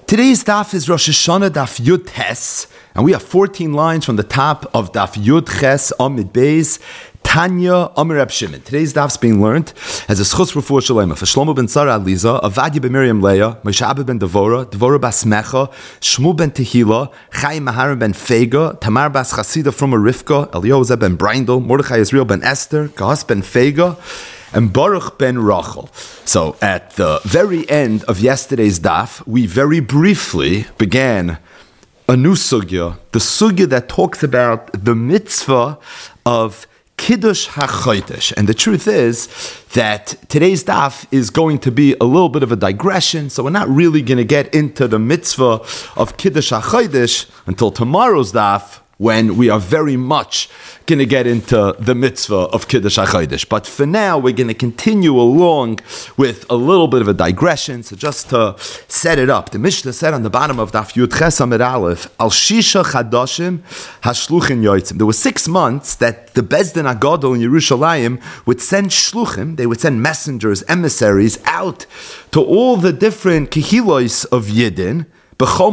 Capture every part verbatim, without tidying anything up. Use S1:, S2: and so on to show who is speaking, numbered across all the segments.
S1: Today's daf is Rosh Hashanah daf Yud Ches, and we have fourteen lines from the top of daf Yud Ches Amid Beis. Tanya Amir Reb Shimon. Today's daf is being learned as a schus refuah shalema for Shlomo ben Tzara Aliza, Avadia ben Miriam Leah, Moshe Abba ben Devora, Devora bas Mecha, Shmuel ben Tehila, Chaim Maharam ben Fega, Tamar bas Chasida from Rivka, Elioza ben Brindel, Mordechai Israel ben Esther, Gahas ben Fega, and Baruch ben Rachel. So at the very end of yesterday's daf, we very briefly began a new sugya, the sugya that talks about the mitzvah of Kiddush HaChodesh. And the truth is that today's daf is going to be a little bit of a digression, so we're not really going to get into the mitzvah of Kiddush HaChodesh until tomorrow's daf, when we are very much going to get into the mitzvah of Kiddush HaChodesh. But for now, we're going to continue along with a little bit of a digression. So just to set it up, the Mishnah said on the bottom of Daf Yud Ches Amid Aleph, Al Shisha Chadashim Hashluchin Yoitzim. There were six months that the Bezdin Agadol in Yerushalayim would send shluchim, they would send messengers, emissaries out to all the different kehilos of Yidden, so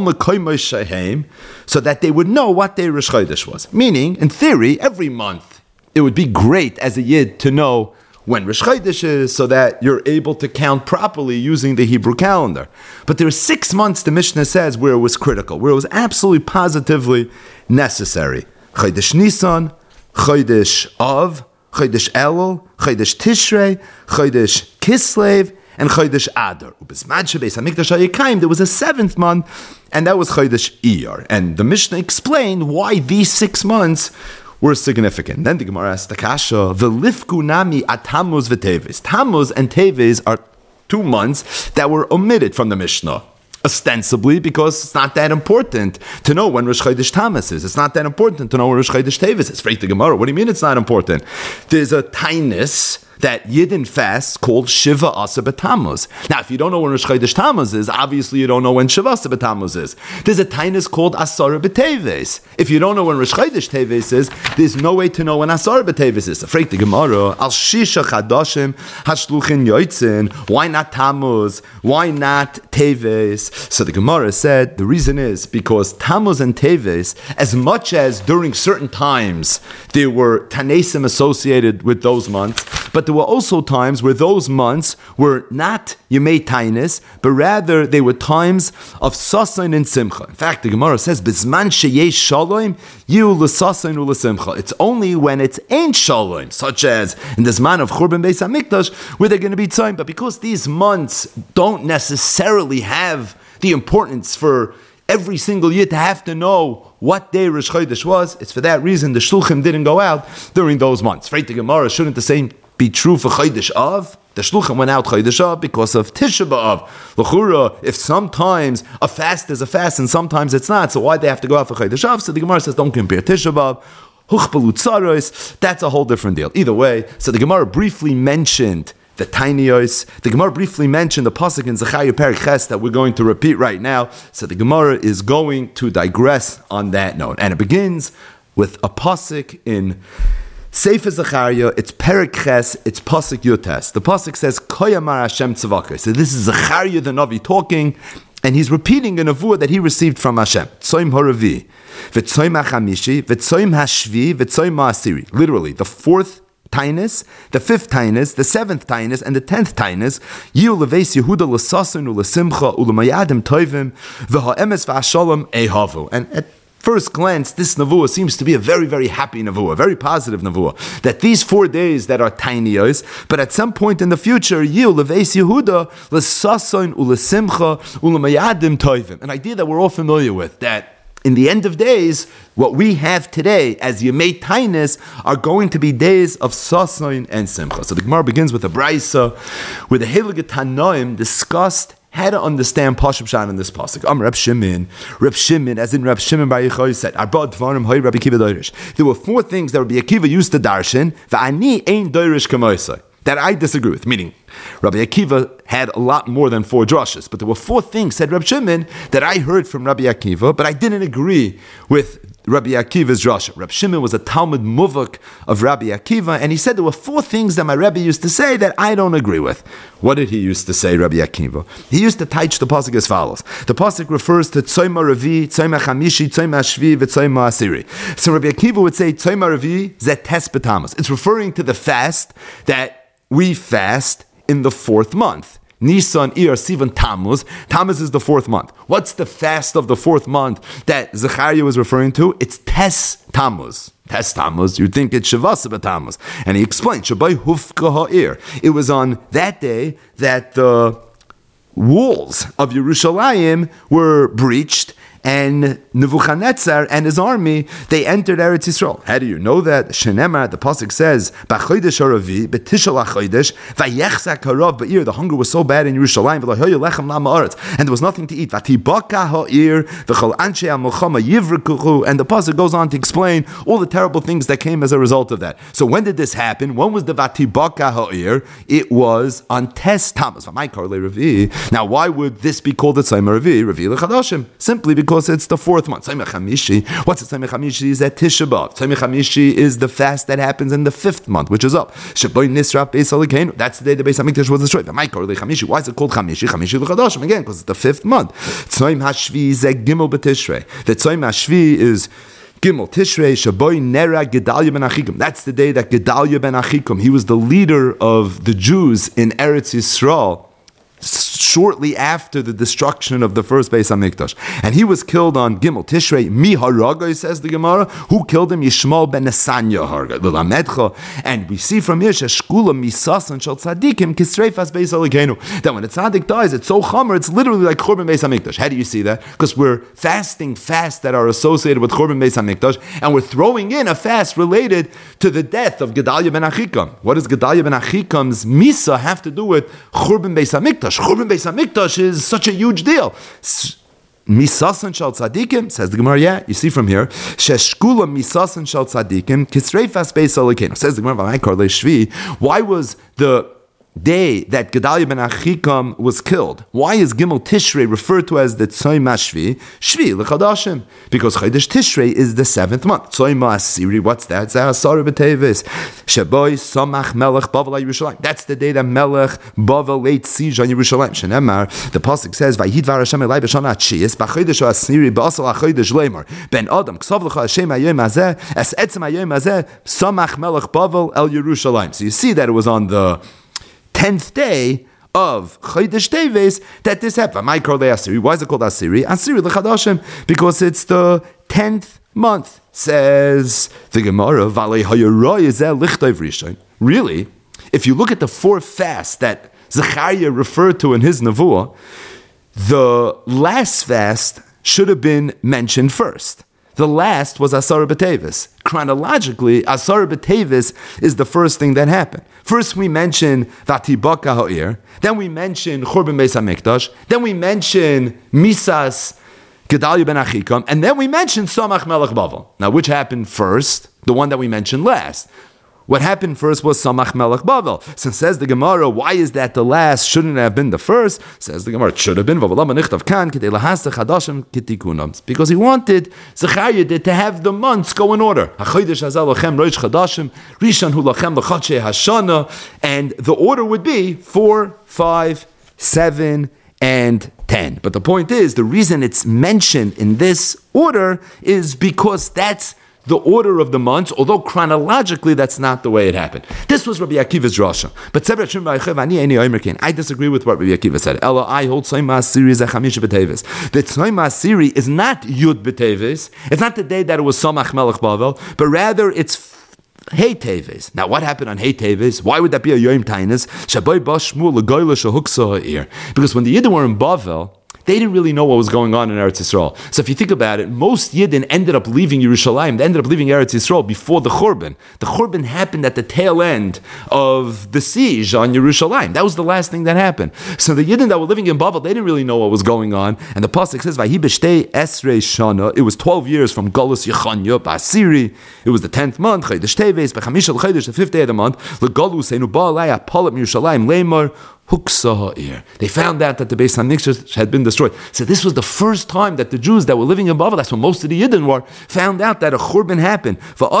S1: that they would know what their Rosh Chodesh was. Meaning, in theory, every month, it would be great as a Yid to know when Rosh Chodesh is, so that you're able to count properly using the Hebrew calendar. But there are six months, the Mishnah says, where it was critical, where it was absolutely positively necessary. Chodesh Nisan, Chodesh Av, Chodesh Elul, Chodesh Tishrei, Chodesh Kislev, and Chodesh Adar. There was a seventh month, and that was Chodesh Iyar. And the Mishnah explained why these six months were significant. Then the Gemara asked the Kasha, V'lifku nami at Tammuz v'Teves. Tammuz and Teves are two months that were omitted from the Mishnah. Ostensibly, because it's not that important to know when Rosh Chodesh Tammuz is. It's not that important to know when Rosh Chodesh Teves is. Freit the Gemara, what do you mean it's not important? There's a tainus that Yidden fast called Shiva Asa B'Tammuz. Now, if you don't know when Rosh Chodesh Tammuz is, obviously you don't know when Shiva Asa B'Tammuz is. There's a tainus called Asara B'Teves. If you don't know when Rosh Chodesh Teves is, there's no way to know when Asara B'Teves is. Afraid the Gemara, Al Shisha Chadashim Hashluchin Yoitzin. Why not Tammuz? Why not Teves? So the Gemara said the reason is because Tammuz and Teves, as much as during certain times there were Tanesim associated with those months, but there were also times where those months were not Yemei Tainus, but rather they were times of Sasain and Simcha. In fact, the Gemara says, Bizman sheyesh shalom, yiu l'sasain u l'simcha. It's only when it's ain't shalom, such as in this man of Churban Beis HaMikdash, where they're going to be time. But because these months don't necessarily have the importance for every single year to have to know what day Rosh Chodesh was, it's for that reason the shluchim didn't go out during those months. Freit the Gemara, shouldn't the same be true for Chodesh Av? The shluchim went out Chodesh Av because of Tisha B'Av. L'chura, if sometimes a fast is a fast and sometimes it's not, so why they have to go out for Chodesh Av? So the Gemara says, don't compare Tisha B'Av. Huchbalu Tzaros, that's a whole different deal. Either way, so the Gemara briefly mentioned the Tainiyos. The Gemara briefly mentioned the pasuk in Zechariah Perek Ches that we're going to repeat right now. So the Gemara is going to digress on that note. And it begins with a pasuk in Sefer Zechariah. It's Perek Ches, it's pasuk Yutes. The pasuk says, Koyamar Hashem Tzavakar. So this is Zechariah the Navi talking, and he's repeating a nevuah that he received from Hashem. Tzoim Horavi, V'tzoim HaChamishi, V'tzoim HaShvi, V'tzoim HaAsiri. Literally, the fourth Tainus, the fifth Tainus, the seventh Tainus, and the tenth Tainus. Yiu leveis Yehuda l'sasin u'lesimcha u'lemayadim toivim v'ha'emes v'ashalom ehavu. And at first glance, this nevuah seems to be a very, very happy nevuah, very positive nevuah. That these four days that are tinios, but at some point in the future, Yiu leveis Yehuda l'sasin u'lesimcha u'lemayadim toivim. An idea that we're all familiar with, that in the end of days, what we have today as Yemei Tainus are going to be days of Sasain and Simcha. So the Gemara begins with a Braisa, where the Heilige Tanoim discussed how to understand Pashup Shan in this pasuk. Am Reb Shimon, Reb Shimon, as in Reb Shimon Bar Yochai said, Arba Dvarim Hay Rabbi Akiva Doirish. There were four things that Rabbi Akiva used to darshan. V'ani ein Doirish kamoisai. that I disagree with, meaning Rabbi Akiva had a lot more than four drushes, but there were four things, said Rabbi Shimon, that I heard from Rabbi Akiva, but I didn't agree with Rabbi Akiva's drasha. Rabbi Shimon was a Talmud Muvak of Rabbi Akiva, and he said there were four things that my Rebbe used to say that I don't agree with. What did he used to say, Rabbi Akiva? He used to teach the pasuk as follows. The pasuk refers to Tzoma Revi, Tzoma Chamishi, Tzoma Shvi, Tzoma Asiri. So Rabbi Akiva would say Tzoma Revi Zet Tes B'Tammuz. It's referring to the fast that we fast in the fourth month. Nisan, Iyar, Sivan, Tammuz. Tammuz is the fourth month. What's the fast of the fourth month that Zechariah was referring to? It's Tes Tammuz. Tes Tammuz, you'd think it's Shavasa B'Tammuz. And he explained, Shabai Hufka Ha'ir. It was on that day that the walls of Yerushalayim were breached, and Nebuchadnezzar and his army, they entered Eretz Yisrael. How do you know that? Shenemar, the pasuk says, "B'chodesh haravi, b'tishal hachodesh, vayechzak harav ba'ir." The hunger was so bad in Yerushalayim, v'lahoyu lechem la'ma'aretz, and there was nothing to eat. V'tibaka ha'ir, v'chol anshe ha'milchama yivrikuchu, and the pasuk goes on to explain all the terrible things that came as a result of that. So when did this happen? When was the Vatibaka ha'ir? It was on Tes Tammuz. Now, why would this be called the Tzoma Revi, Revi l'chadashim? Simply because Because it's the fourth month. Tzoma Chamishi. What's the Tzoma Chamishi? Is at Tisha B'Av. Tzoma Chamishi is the fast that happens in the fifth month, which is up. Shaboy Nisra Beis Elokeinu. That's the day the Beis Hamikdash was destroyed. Why is it called Chamishi? Chamishi l'chadashim again because it's the fifth month. Tzoma Hashvi is a Gimel B'Tishrei. The Tzoma Hashvi is Gimel Tishrei Shaboy Nera Gedalia ben Achikum. That's the day that Gedalia ben Achikum, he was the leader of the Jews in Eretz Yisrael, shortly after the destruction of the first Beis HaMikdash. And he was killed on Gimel Tishrei. Mi haraga, says the Gemara. Who killed him? Yishmael ben Nesanya harga. L'lamedcha. And we see from here, Sheshkula misasan shal tzadikim kisreifas Beis Elokeinu. That when a tzaddik dies, it's so chamer, it's literally like Churban Beis HaMikdash. How do you see that? Because we're fasting fasts that are associated with Churban Beis HaMikdash, and we're throwing in a fast related to the death of Gedalia ben Achikam. What does Gedalia ben Achikam's misa have to do with Churban Beis HaMikdash? Churban Beis HaMikdash is such a huge deal. Misasan shal tzadikim, says the Gemara, yeah, you see from here, Sheshkula misasan shal tzadikim, kisreifas Beis Elokeinu. Says the Gemara, why was the day that Gedalia ben Achikam was killed, why is Gimel Tishrei referred to as the Tzoma Shvi? Shvi l'chadashim, because Chodesh Tishrei is the seventh month. Tzoma Asiri, what's that? Zahasar b'tevis. Shaboy Samach Melech Bavel Yerushalayim. That's the day that Melech Bavel laid siege on Yerushalayim. Shenemar, the pasuk says, Vayidvar Hashem elai b'shana atshiyis b'chodesh Asiri b'asal hachodesh leimar ben Adam ksav l'cha Hashem hayom hazeh es etzem hayom hazeh Samach Melech Bavel el Yerushalayim. So you see that it was on the tenth day of Chodesh Teves that this happened. Why is it called Asiri? Asiri l'chadashim, because it's the tenth month. Says the Gemara, really, if you look at the four fasts that Zechariah referred to in his Nevuah, the last fast should have been mentioned first. The last was Asar B'Tevis. Chronologically, Asar B'Tevis is the first thing that happened. First we mention Vatibaka Ha'ir, then we mention Churban Beis HaMikdash, then we mention Misas Gedalia ben Achikam, and then we mention Samach Melech Bavel. Now, which happened first? The one that we mentioned last. What happened first was Samach Melech Bavel. So says the Gemara, why is that the last? Shouldn't it have been the first? Says the Gemara, it should have been. Because he wanted Zechariah to have the months go in order. And the order would be four, five, seven, and ten. But the point is, the reason it's mentioned in this order is because that's the order of the months, although chronologically that's not the way it happened. This was Rabbi Akiva's drasha. But I disagree with what Rabbi Akiva said. Ella, I hold Tzoma Asiri as a Chamish B'Tevis. The Tzoma Asiri is not Yud B'Tevis. It's not the day that it was Samach Melech Bavel, but rather it's Hey Teves. Now, what happened on Hey Teves? Why would that be a Yom Tainus? Shaboy Bashmul L'Goyla Shehuksa Ha'ir. Because when the Yidden were in Bavel, they didn't really know what was going on in Eretz Yisrael. So if you think about it, most Yidden ended up leaving Yerushalayim, they ended up leaving Eretz Yisrael before the Churban. The Churban happened at the tail end of the siege on Yerushalayim. That was the last thing that happened. So the Yidden that were living in Bavel, they didn't really know what was going on. And the Pasuk says, Vahi b'shtei esrei shana, it was twelve years from Galus Yechanya, Ba'asiri, it was the tenth month, Chodesh Teves, B'chamisha l'Chodesh, the fifth day of the month, l'Galus einu ba'alai apalat Yerushalayim, leimar, they found out that the Beis HaMikdash had been destroyed. So this was the first time that the Jews that were living in Bavel, that's when most of the Yidden were, found out that a Churban happened.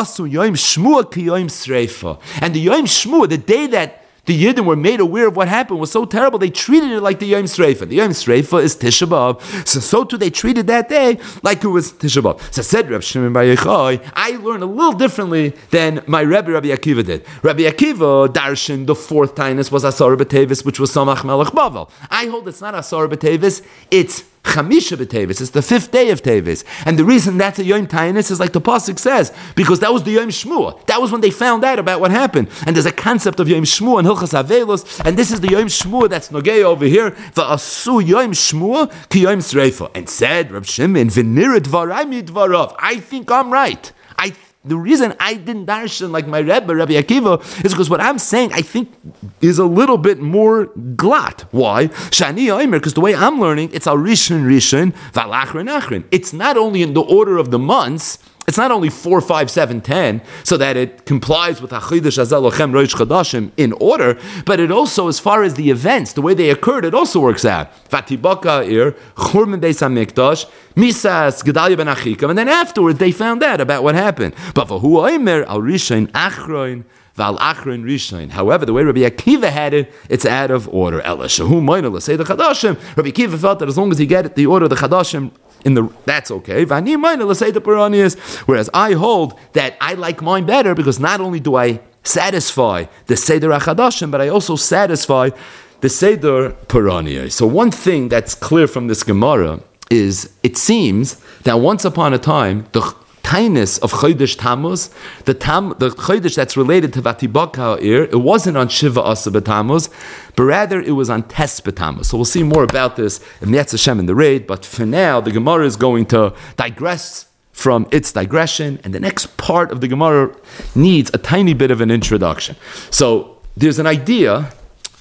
S1: And the Yom Shmua, the day that the Yidden were made aware of what happened, was so terrible, they treated it like the Yom Sreifa. The Yom Sreifa is Tisha B'Av. So, so too they treated that day like it was Tisha B'Av. So said Reb Shimon Bar Yochai, I learned a little differently than my Rebbe Rabbi Akiva did. Rabbi Akiva, Darshan, the fourth Tainus was Asar B'Tevis, which was Samach Melech Bavel. I hold it's not Asar B'Tevis, it's Chamisha b'Tevis, it's the fifth day of Tevis. And the reason that's a Yom Tainus is like the Pasuk says, because that was the Yom Shmua. That was when they found out about what happened. And there's a concept of Yom Shmua and Hilchas Avelos, and this is the Yom Shmua that's Nogei over here. V'asu Yom Shmua ki Yom Sreifa. And said, Reb Shimon, v'nira dvarai midvarav. I think I'm right. I The reason I didn't darshan like my Rebbe, Rabbi Akiva, is because what I'm saying, I think, is a little bit more glatt. Why? Shani Omer, because the way I'm learning, it's al Rishon Rishon, val Achron Achron. It's not only in the order of the months, it's not only four, five, seven, ten, so that it complies with Hachidash Azal Lochem Rosh Chodashim in order, but it also, as far as the events, the way they occurred, it also works out. Vatibaka ir, Churban Beis HaMikdash, Misas, Gedalia ben Achikam, and then afterwards they found out about what happened. But for Hu Omer, Al Rishon Achron, Val Achron Rishon. However, the way Rabbi Akiva had it, it's out of order. Ela Shehu Moina L'Sei the Chadashim. Rabbi Akiva felt that as long as he get it, the order of the Chadashim, in the that's okay. Vani Moina L'Sei the Peranias. Whereas I hold that I like mine better because not only do I satisfy the Seder HaChadashim, but I also satisfy the Seder Peranias. So one thing that's clear from this Gemara is it seems that once upon a time the Tainus of Chodesh Tammuz, the tam, the Chodesh that's related to Vatibak Ha'ir, it wasn't on Shiva Asa B'Tammuz, but rather it was on Tes B'Tammuz. So we'll see more about this in Yetz Hashem in the raid, but for now, the Gemara is going to digress from its digression, and the next part of the Gemara needs a tiny bit of an introduction. So there's an idea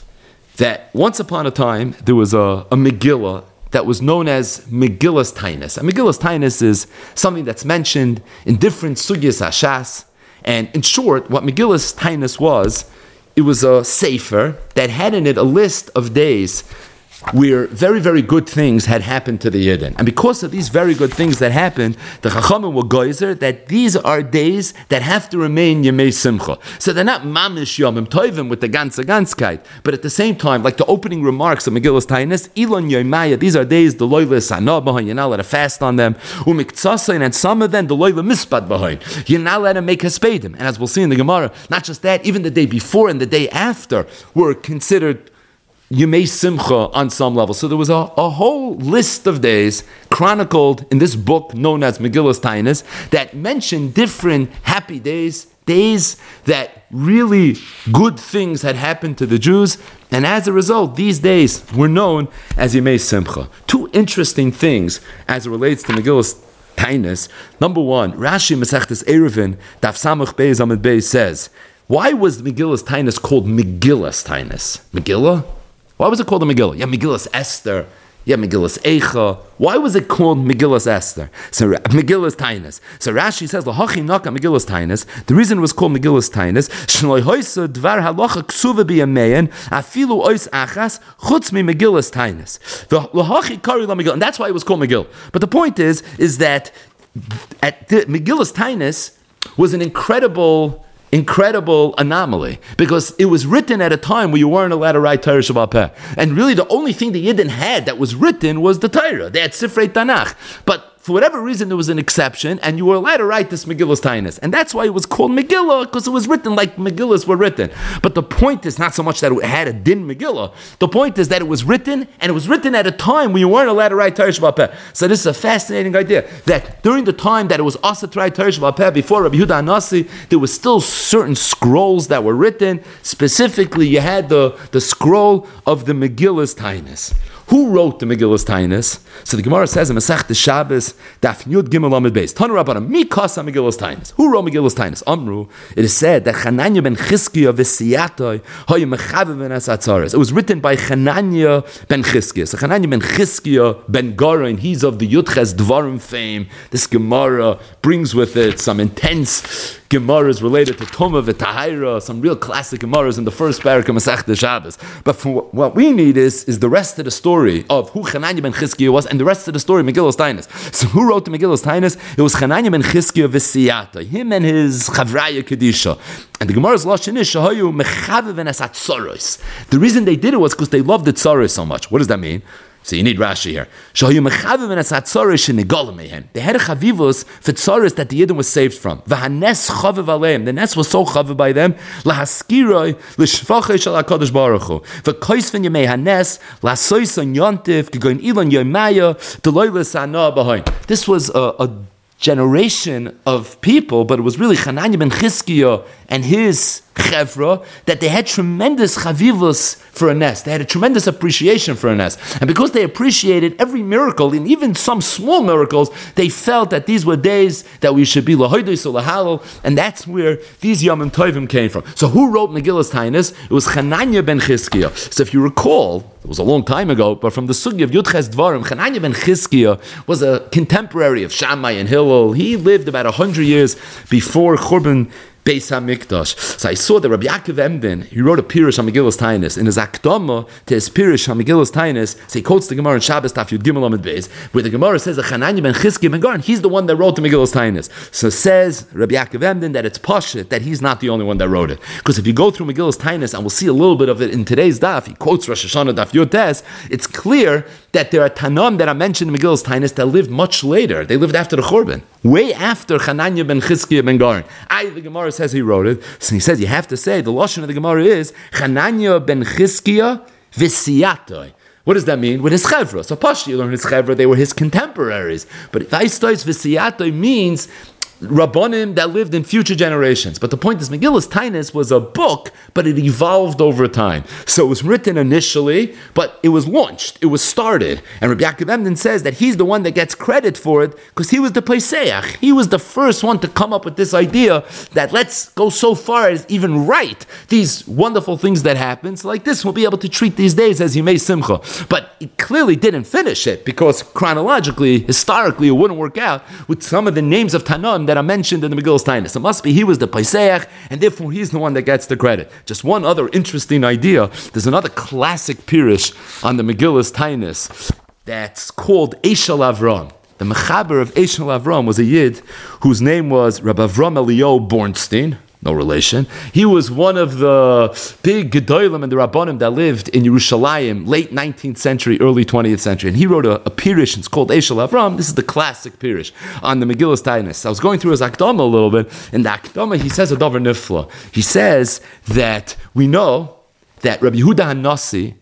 S1: that once upon a time, there was a, a Megillah that was known as Megillas Tainus. And Megillas Tainus is something that's mentioned in different sugyas hashas. And in short, what Megillas Tainus was, it was a sefer that had in it a list of days where very, very good things had happened to the Yidden. And because of these very good things that happened, the Chachamim were geyser that these are days that have to remain Yemei Simcha. So they're not Mamish Yomim Tovim with the ganze Ganzkeit, but at the same time, like the opening remarks of Megillas Tainus, Ilon Yomaya, these are days, the Loyle Sanah B'hain, you're not allowed to fast on them, Umiktsasa, and some of them, the Loyle Mispad B'hain, you're not allowed to make Hespedim. And as we'll see in the Gemara, not just that, even the day before and the day after were considered Yemei Simcha on some level. So there was a, a whole list of days chronicled in this book known as Megillas Tainus that mentioned different happy days, days that really good things had happened to the Jews, and as a result, these days were known as Yemei Simcha. Two interesting things as it relates to Megillas Tainus. Number one, Rashi Masechtas Eruvin, Daf Samach Beis Amud Beis says, why was Megillas Tainus called Megillas Tainus? Megillah? Why was it called a Megillah? Yeah, Megillas Esther. Yeah, Megillas Eicha. Why was it called Megillas Esther? So Megillas Tainus. So Rashi says, "L'hachi naka Megillas Tainus." The reason it was called Megillas Tainus, Shnoi hoisa dvar halacha ksuva biyamein afilu ois achas chutz mi Megillas Tainus. The l'hachi kari la Megillah, and that's why it was called Megillah. But the point is, is that at the, Megillas Tainus was an incredible. Incredible anomaly, because it was written at a time where you weren't allowed to write Torah Sheba'al Peh. And really the only thing the Yidden had that was written was the Torah. They had Sifrei Tanakh. But for whatever reason, there was an exception, and you were allowed to write this Megillas Tainus. And that's why it was called Megillah, because it was written like Megillas were written. But the point is not so much that it had a din Megillah. The point is that it was written, and it was written at a time when you weren't allowed to write Torah Sheba'al Peh. So this is a fascinating idea, that during the time that it was also to write Torah Sheba'al Peh, before Rabbi Yehuda Hanasi, there was still certain scrolls that were written. Specifically, you had the, the scroll of the Megillas Tainus. Who wrote the Megillas Tainis? So the Gemara says in Masechta Shabbos, Daf Yud Gimel Amud Beis, Tanu Rabbanan, Mi Kasa Megillas Tainis. Who wrote Megillas Tainis? Amru. It is said that Chananya ben Chizkiya v'Siyatoi hoye mechavev ben Asatzaris. It was written by Chananya ben Chizkiya. So Chananya ben Chizkiya ben Gorin, he's of the Yudches Dvarim fame. This Gemara brings with it some intense Gemaras related to Tumah v'Tahira, some real classic Gemaras in the first parak of Masechta Shabbos. But for what we need is, is the rest of the story of who Chananya ben Chizkiya was, and the rest of the story, Megillas Tainis. So who wrote the Megillas Tainis? It was Chananya ben Chizkiya v'Siyata, him and his Chavraya Kedisha. And the Gemara's Lashon is Shahayu mechavev ben Asatzaros. The reason they did it was because they loved the Tzaros so much. What does that mean? So you need Rashi here. They had a chavivus for tzaros that the Yidden was saved from. The nest was so chaviv by them. This was a, a generation of people, but it was really Chananya ben Chizkiya and his chevra that they had tremendous chavivus for a nest. They had a tremendous appreciation for a nest. And because they appreciated every miracle, and even some small miracles, they felt that these were days that we should be lahoidus or lahalal, and that's where these Yom Tovim came from. So who wrote Megillas Tainis? It was Chananya ben Chizkiya. So if you recall, it was a long time ago, but from the sugi of Yudches Dvarim, Chananya ben Chizkiya was a contemporary of Shammai and Hillel. He lived about a hundred years before Churban Beis HaMikdash. So I saw that Rabbi Yaakov Emden, he wrote a Pirush on Megillas Tainis. In his Akdama to his Pirush on Megillas Tainis, so he quotes the Gemara in Shabbos Daf Yud Gimel Amud Beis, where the Gemara says that Chananya ben Chizkiya ben Gorin, he's the one that wrote the Megillas Tainis. So says Rabbi Yaakov Emden that it's pashut, that he's not the only one that wrote it. Because if you go through Megillas Tainis, and we'll see a little bit of it in today's Daf, he quotes Rosh Hashanah Daf Yud Tes, it's clear that there are Tanam that are mentioned in Megillas Tainis that lived much later. They lived after the Churban, way after Chananya ben Chizkiya ben Gorin. I, the Gemara says he wrote it. So he says you have to say the lashon of the Gemara is Chananya ben Chizkiya v'Siyatoi. What does that mean? With his chevra. So Pashti, you learn his chevra, they were his contemporaries. But Vaistois v'Siyatoi means Rabbonim that lived in future generations. But the point is, Megillas Tainis was a book, but it evolved over time. So it was written initially, but it was launched, it was started. And Rabbi Yaakov Emden says that he's the one that gets credit for it, because he was the Pesach. He was the first one to come up with this idea that let's go so far as even write these wonderful things that happen. So like this, we'll be able to treat these days as Yimei Simcha. But it clearly didn't finish it, because chronologically, historically, it wouldn't work out with some of the names of Tanam that are mentioned in the Megillas Tainis. It must be he was the Pesach, and therefore he's the one that gets the credit. Just one other interesting idea. There's another classic Pirush on the Megillas Tainis that's called Eshel Avram. The Mechaber of Eshel Avram was a Yid whose name was Rabbi Avram Eliyahu Bornstein. No relation. He was one of the big Gedolim and the Rabbonim that lived in Yerushalayim, late nineteenth century, early twentieth century. And he wrote a, a Pirush, it's called Eshel Avram. This is the classic Pirush on the Megillas Tainis. I was going through his Akdama a little bit. In the Akdama, he says a Dover Nifla. He says that we know that Rabbi Yehuda HaNasi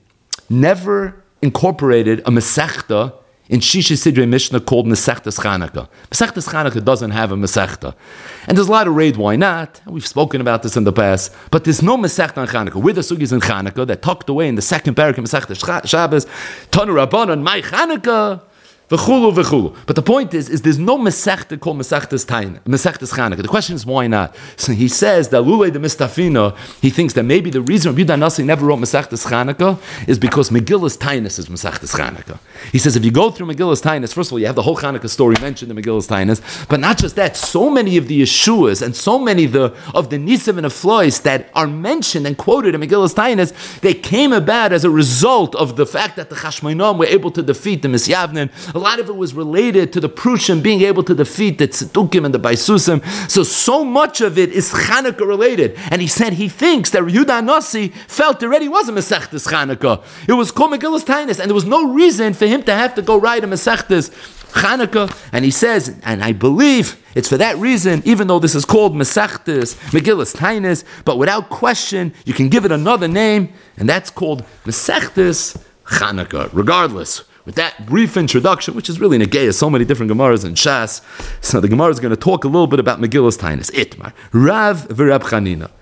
S1: never incorporated a Masechta in Shisha Sidrei Mishnah called Masechtas Chanukah. Masechtas Chanukah doesn't have a Masechta. And there's a lot of raid, why not? We've spoken about this in the past. But there's no Masechta on Chanukah. We're the sugis in Chanukah that tucked away in the second parak of Masechtas Shabbos, Tanu Rabbanan, my Chanukah, v'chulu v'chulu. But the point is, is there's no Masechta called Masechtas Tain, Masechtas Chanukah. The question is, why not? So he says that Lulei de Mistafina, he thinks that maybe the reason Rabbi Yehuda HaNasi never wrote Masechtas Chanukah is because Megillas Tainis is Masechtas Chanukah. He says if you go through Megillas Tainis, first of all, you have the whole Chanukah story mentioned in Megillas Tainis, but not just that, so many of the Yeshuas and so many of the, of the Nisim and Aflois that are mentioned and quoted in Megillas Tainis, they came about as a result of the fact that the Chashmonaim were able to defeat the Misyavnim. A lot of it was related to the Prushim being able to defeat the Tzedukim and the Baisusim. So, so much of it is Chanukah related. And he said he thinks that Yehuda HaNasi felt already was a Masechtas Chanukah. It was called Megillas Tainis, and there was no reason for him to have to go write a Masechtas Chanukah. And he says, and I believe it's for that reason, even though this is called Masechtas Megillas Tainis, but without question, you can give it another name, and that's called Masechtas Chanukah. Regardless, with that brief introduction, which is really Negea, so many different Gemaras and Shas, so the Gemara is going to talk a little bit about Megillas Tainis. Itmar, Rav v'Rab Chanina.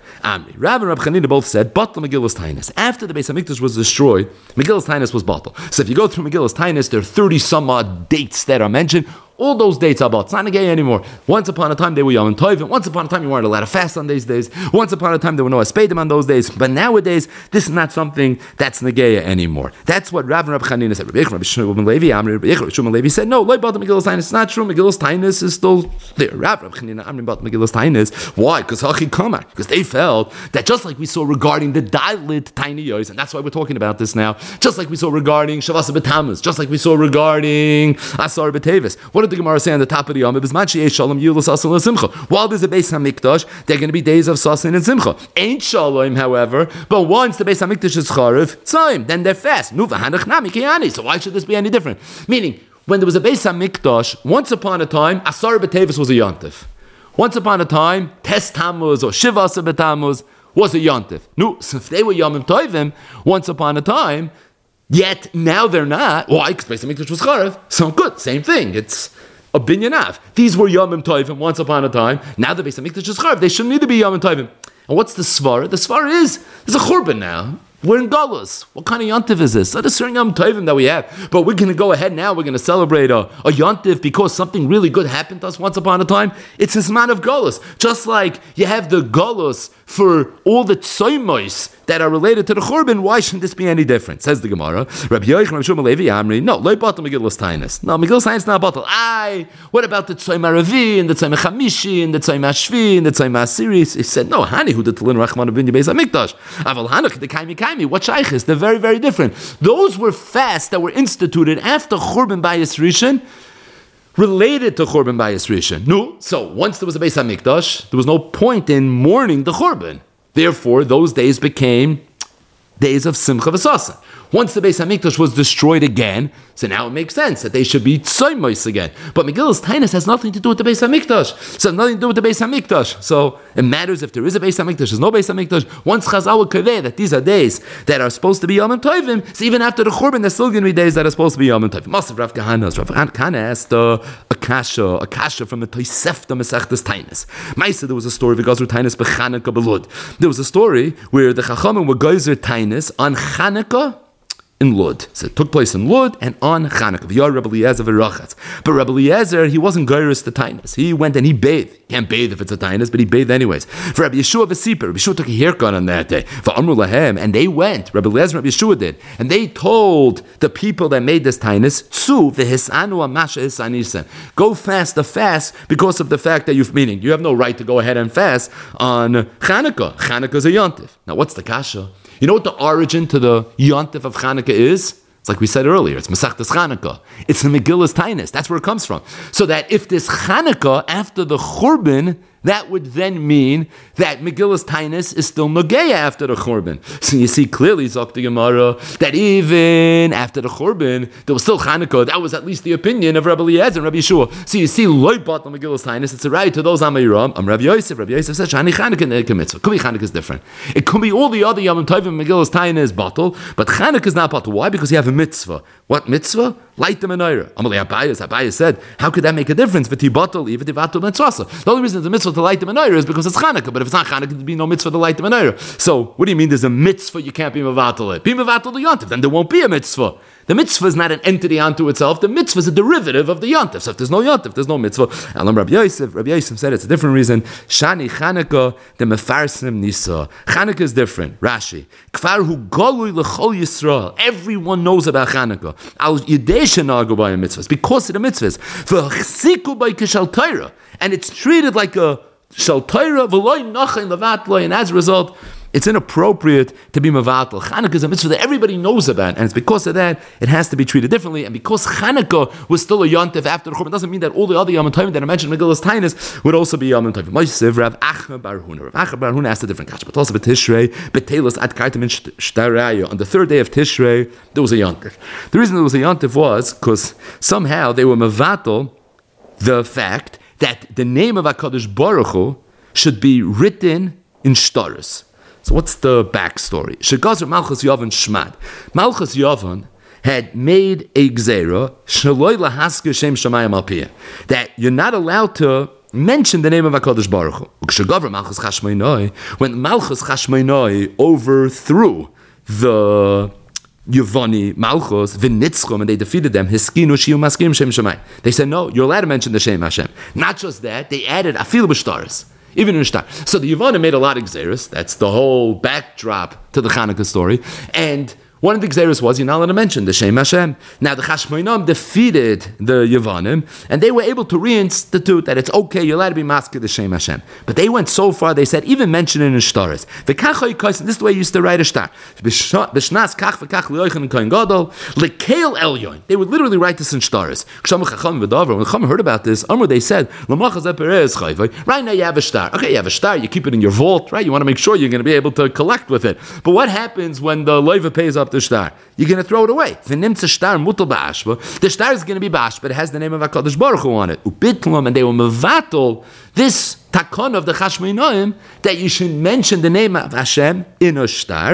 S1: Amri. Rav and Rab Chanina both said, Batal Megillas Tainus. After the Beis HaMikdash was destroyed, Megillas Tainus was Batal. So if you go through Megillas Tainus, there are thirty some odd dates that are mentioned. All those dates are about. It's not negay anymore. Once upon a time they were Yom Tovim. Once upon a time you weren't allowed to fast on these days. Once upon a time there were no Espedim on those days. But nowadays this is not something that's negay anymore. That's what Rav and Rab Chanina said. Rabbi Shimon Levi, Rabbi Shimon Levi said, no, Loi Bat Megillas Tainus. It's not true. Megillas Tainus is still there. Rav Rab Chanina, Amri Bat Megillas Tainus. Why? Because Hachi Kamar. Because they felt that just like we saw regarding the Dalit Tiny Yois, and that's why we're talking about this now. Just like we saw regarding Shavasa B'Tammuz. Just like we saw regarding Asar B'Tevis. What did the Gemara say on the top of the Yom? While there's a Beis HaMikdash, there are going to be days of Sasin and Simcha. Ain't Shalom, however, but once the Beis HaMikdash is Charev, Tzayim, then they're fast. So why should this be any different? Meaning, when there was a Beis HaMikdash, once upon a time, Asar B'Tevis was a Yontif. Once upon a time, Tes Tammuz or Shivasa B'Tammuz was a Yontif. No, so if they were Yomim Tovim, once upon a time, yet now they're not. Why? Because Beis HaMikdash was Charev. So good, same thing. It's a binyanav. These were Yomim Tovim once upon a time. Now the Beis HaMikdash is Charev. They shouldn't need to be Yomim Tovim. And what's the svara? The svara is there's a churban now. We're in Galus. What kind of yontif is this? Not a certain Yom Tovim that we have, but we're going to go ahead now. We're going to celebrate a, a yontif because something really good happened to us once upon a time. It's a man of Galus. Just like you have the Galus for all the tzoymois that are related to the Churban, why shouldn't this be any different? Says the Gemara. Rabbi Yochanan, Rabbi Shimon Levi, Amri. No, lo batal Megillas Tainus. No, Megillas Tainus not batal. Aye, what about the Tzayim Aravi and the Tzayim Chamishi and the Tzayim Ashvi and the Tzayim Asiris? He said, no, Hani hu detalin Rachman Abin Beis HaMikdash. Aval Hanuk the Kaimi Kaimi. What shaychis? They're very, very different. Those were fasts that were instituted after Churban Bayis Rishon, related to Churban Bayis Rishon. No, so once there was a Beis HaMikdash, there was no point in mourning the Churban. Therefore, those days became days of Simcha V'Sasa. Once the Beis HaMikdash was destroyed again, so now it makes sense that they should be tzoymois again. But Megillas Tainus has nothing to do with the Beis HaMikdash. So it has nothing to do with the Beis HaMikdash. So it matters if there is a Beis HaMikdash, there's no Beis HaMikdash. Once Chazal would convey that these are days that are supposed to be Yom Tovim, so even after the Churban, there's still going to be days that are supposed to be Yom Tovim. Masav Rav Kahana, Rav Kahana asked uh, a kasha, a kasha from the Tosefta Masechtas Tainus. Maisa, there was a story of Gazur Tainus b'Chanukah b'Lud. There was a story where the Chachamim were Gazur Tainus on Chanukah in Lud. So it took place in Lud and on Chanukah. V'yar Rebbe Eliezer v'rachatz. But Rebbe Eliezer, he wasn't geiris the tainus. He went and he bathed. He can't bathe if it's a tainus, but he bathed anyways. For Rabbi Yeshua v'Sipur, Rabbi Yeshua took a haircut on that day. V'amru lahem, and they went. Rebbe Eliezer and Rabbi Yeshua did, and they told the people that made this tainus, tzu v'hisanu amasha hisanisen. Go fast the fast because of the fact that you've meaning you have no right to go ahead and fast on Chanukah. Chanukah is a yontif. Now what's the kasha? You know what the origin to the Yontif of Chanukah is? It's like we said earlier, it's Masechtas Chanukah. It's the Megillas Tainus. That's where it comes from. So that if this Chanukah, after the Churban, that would then mean that Megillas Tainus is still Nogeya after the Churban. So you see clearly, Zok the Gemara, that even after the Churban, there was still Chanukah. That was at least the opinion of Rabbi Eliezer and Rabbi Yeshua. So you see, Loi Bat Megillas Tainus, it's a right to those Amayram. I'm Rabbi Yosef. Rabbi Yosef says, Shani Chanukah Ne'ekah Mitzvah. Could be Chanukah is different. It could be all the other Yom Tovim Megillas Tainus Batal, but Chanukah is not Batal. Why? Because you have a mitzvah. What mitzvah? Light the menorah. Amalei Abayas. Abayas said, how could that make a difference? V'ti batal, even tivatul mitzvah. The only reason it's a mitzvah to light the menorah is because it's Chanukah. But if it's not Chanukah, there'd be no mitzvah to light the menorah. So, what do you mean? There's a mitzvah you can't be mevatel it. Be mevatel the yontif, then there won't be a mitzvah. The mitzvah is not an entity unto itself. The mitzvah is a derivative of the yontif. So if there's no yontif, there's no mitzvah. Alam Rabbi Yosef. Rabbi Yosef said it's a different reason. Shani Chanukah the mefarsim nisa. Chanukah is different. Rashi. Kfar hu golui l'chol Yisrael. Everyone knows about Chanukah. Al yidei shenagu by a mitzvah because of the mitzvahs. V'chsiku by kishal Torah, and it's treated like a shal Torah v'loy nachin levatloi, and as a result, it's inappropriate to be mevatel. Chanukah is a mitzvah that everybody knows about, and it's because of that it has to be treated differently. And because Chanukah was still a yontif after the Churban, doesn't mean that all the other Yom Tovim that I mentioned in Megillas Tainus would also be Yom Tovim. Moshe Rav Achma Bar Huna. Rav Achma Bar Huna asked a different kasha, but also b'Tishrei b'Telos ad Kartam in Shtaraya. On the third day of Tishrei, there was a yontif. The reason there was a yontif was because somehow they were mevatel the fact that the name of HaKadosh Baruch Hu should be written in shtaros. So what's the backstory? Shegazer Malchus Yavon Shmad. Malchus Yavon had made a gzera shaloi lahasker shem shamayim al piyah, that you're not allowed to mentioned the name of HaKadosh Baruch Hu. When Malchus Chashmonai overthrew the Yevani Malchus, V'nitzchum, and they defeated them, Hiskinu Shiu Maskim Shem Shemai. They said, no, you're allowed to mention the Shem Hashem. Not just that, they added Afilu B'shtaris. Even in Shtar. So the Yevanim made a lot of Gzeris. That's the whole backdrop to the Chanukah story. And one of the Gzeris was, you're not allowed to mention the Shem Hashem. Now the Chashmonim defeated the Yevanim, and they were able to reinstitute that it's okay, you're allowed to be masked the Shem Hashem. But they went so far, they said, even mention it in Shtaris. This is the way you used to write a Shtar. B'shnas kach v'kach li'oichan and kohen gadol, l'keil elyon. They would literally write this in Shtaris. When Chacham heard about this, Amr, they said, right now you have a Shtar. Okay, you have a Shtar, you keep it in your vault, right? You want to make sure you're going to be able to collect with it. But what happens when the loiva pays up the Shtar? You're going to throw it away. The Shtar is going to be ba'ashba, but it has the name of HaKadosh Baruch Hu on it. Ubitlum, and they were mevatel this takon of the Chashmonoim that you should mention the name of Hashem in a Shtar.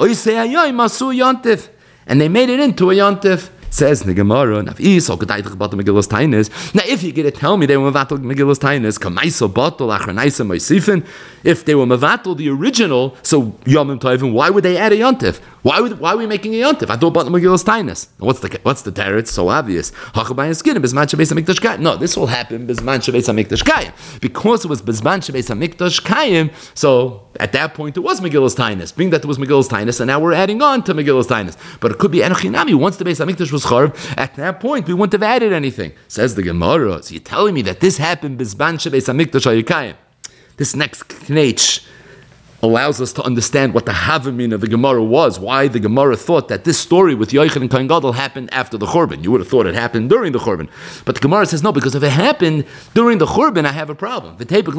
S1: And they made it into a yontif. Says the Gemara, now if you're going to tell me they were mevatel Megillas Tainis, kamaiso batel achranaisa moisifin, if they were mevatel the original, so Yomim Tovim, why would they add a yontif? Why would why are we making a yontif? I thought about the Megillas Tainis. What's the what's the terror? It's so obvious. No, this will happen bizman shebeis hamikdash kayim, because it was bizman shebeis hamikdash kayim. So at that point it was Megillas Tainis, being that it was Megillas Tainis, and now we're adding on to Megillas Tainis. But it could be Enochinami. Once the Beis Hamikdash was charb, at that point we wouldn't have added anything. Says the Gemara. So you're telling me that this happened bizman shebeis hamikdash hayikayim? This next knech allows us to understand what the Havamin of the Gemara was, why the Gemara thought that this story with Yochanan and Kohen Gadol happened after the Churban. You would have thought it happened during the Churban. But the Gemara says no, because if it happened during the Churban, I have a problem.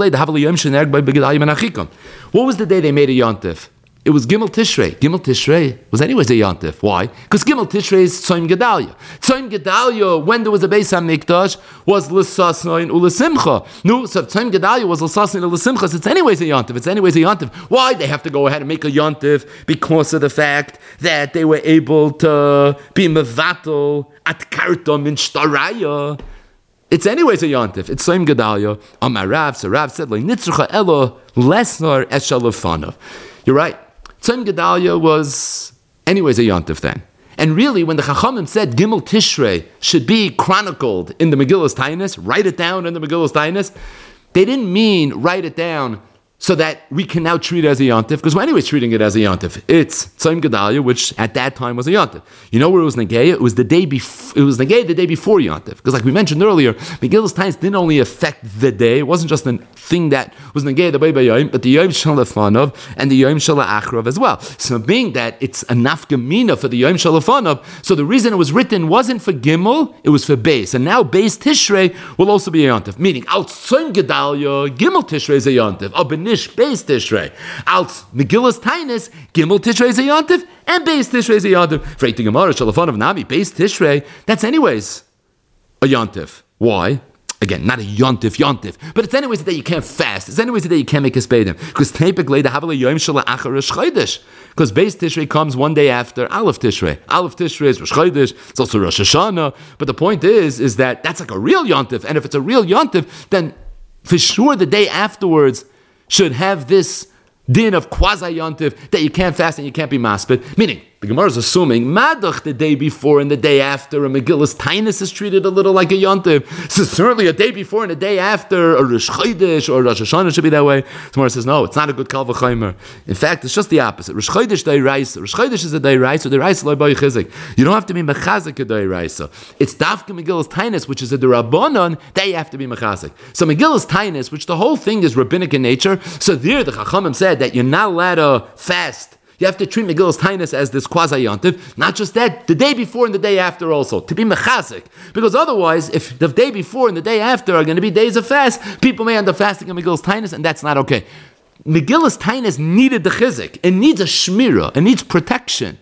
S1: What was the day they made a Yontif? It was Gimel Tishrei. Gimel Tishrei was anyways a Yontif. Why? Because Gimel Tishrei is Tzom Gedalia. Tzom Gedalia, when there was a Beis HaMikdash, was L'Sasnoin U'Lesimcha. No, so if Tzom Gedalia was L'Sasnoin U'Lesimcha, so it's anyways a Yontif. It's anyways a Yontif. Why? They have to go ahead and make a Yontif because of the fact that they were able to be Mevatel at Kartom in Shtaraya. It's anyways a Yontif. It's Tzom Gedalia. Amar Rav, so Rav said, like, Nitzrucha Elo Lesnar Eshalafanav. You're right. Tzom Gedalia was anyways a yontif then. And really, when the Chachamim said Gimel Tishrei should be chronicled in the Megillas Tainis, write it down in the Megillas Tainis, they didn't mean write it down so that we can now treat it as a yontif, because we're anyways treating it as a yontif. It's Tzom Gedalia, which at that time was a yontif. You know where it was Negeya? It was the day before. It was Negeya the day before yontif, because like we mentioned earlier, Megillas Tainis didn't only affect the day. It wasn't just a thing that was Negeya the Bay Yom, but the Yom Shalafanov and the Yom Shalachrav as well. So being that it's a nafkamina for the Yom Shalafanov, so the reason it was written wasn't for Gimel, it was for Beis. And now Beis Tishrei will also be a yontif, meaning out Tzom Gedalia, Gimel Tishrei is a yontif. Nish Beis Tishrei. Out Megillas Tainis, Gimel Tishrei is a yontif, and Beis Tishrei is a yontif. Freiting Gemara, Shalafan of Nami, Beis Tishrei, that's anyways a yontif. Why? Again, not a yontif, yontif, but it's anyways the day you can't fast. It's anyways the day you can't make a spedim. Because typically the Havale Yom Shala Achar Rosh Chodesh. Because Beis Tishrei comes one day after Aleph Tishrei. Aleph Tishrei is Rosh Chodesh. It's also Rosh Hashanah. But the point is, is that that's like a real yontif. And if it's a real yontif, then for sure the day afterwards should have this din of quasi-yontif that you can't fast and you can't be maspid. Meaning, the Gemara is assuming Madach the day before and the day after a Megillas Tainis is treated a little like a yontif. So certainly a day before and a day after a Rosh Chodesh or Rosh Hashanah should be that way. The Gemara says, no, it's not a good Kal V'chaimer. In fact, it's just the opposite. Rosh Chodesh Dayraisa. Rosh Chodesh is a Dayraisa, so Dayraisa loy boy chizik. You don't have to be mechazik a Dayraisa. It's Dafka Megillas Tainis, which is a Derabanan, that you have to be mechazik. So Megillas Tainis, which the whole thing is rabbinic in nature, so there the Chachamim said that you're not allowed to fast. You have to treat Megillas Tainis as this quasi-yontif. Not just that, the day before and the day after also, to be mechazik. Because otherwise, if the day before and the day after are going to be days of fast, people may end up fasting on Megillas Tainis, and that's not okay. Megillas Tainis needed the chizik. It needs a shmira. It needs protection.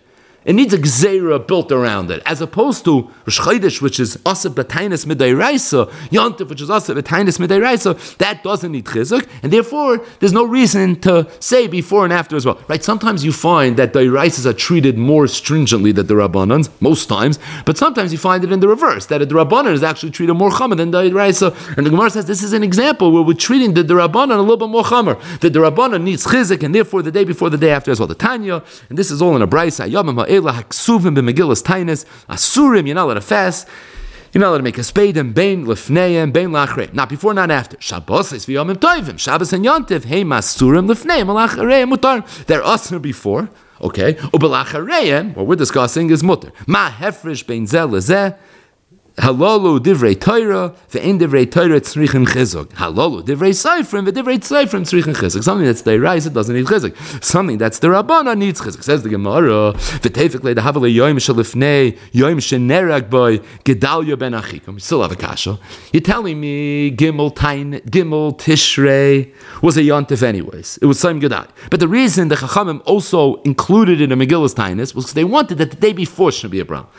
S1: it needs a gzeira built around it, as opposed to Rosh Chodesh, which is Aseh B'Tainis Midayraisa, Yontif, which is Aseh B'Tainis Midayraisa, that doesn't need chizuk, and therefore there's no reason to say before and after as well. Right? Sometimes you find that the Dairaisas are treated more stringently than the Rabbanans, most times, but sometimes you find it in the reverse, that the Rabbanan is actually treated more chamer than the Dairaisa. And the Gemara says this is an example where we're treating the Rabbanan a little bit more chamer. The Rabbanan needs chizuk, and therefore the day before, the day after as well. The Tanya, and this is all in a brayso. Yomim ha'ela haksuvim b'megillas tainis asurim. You're not allowed to fast. You're not allowed to make a spade and bain lefneim, bain lachrei. Not before, not after. Shabbos is v'yomim tovim. Shabbos and Yontif. Hey masurim lefneim lachrei mutar. They're usher before. Okay. Ubelachareim. What we're discussing is mutar. Ma hefresh bain zeh lezeh. Halalu divrei Torah, ve'en divrei Torah tzrichen chizuk. Halalu divrei Seifrim, ve'divrei Seifrim tzrichen chizuk. Something that's Deiraisa doesn't need chizuk. Something that's the Rabbana needs chizuk. Says the Gemara, v'tefik le dahavale yoim shalifnei, yoim shenerag boy, Gedalia ben Achikum. You still have a kasha. You're telling me Gimel Tain, Gimel Tishrei was a yontif anyways. It was Saim Gedalia. But the reason the Chachamim also included it in Megillas Tainis was because they wanted that the day before should be a brown.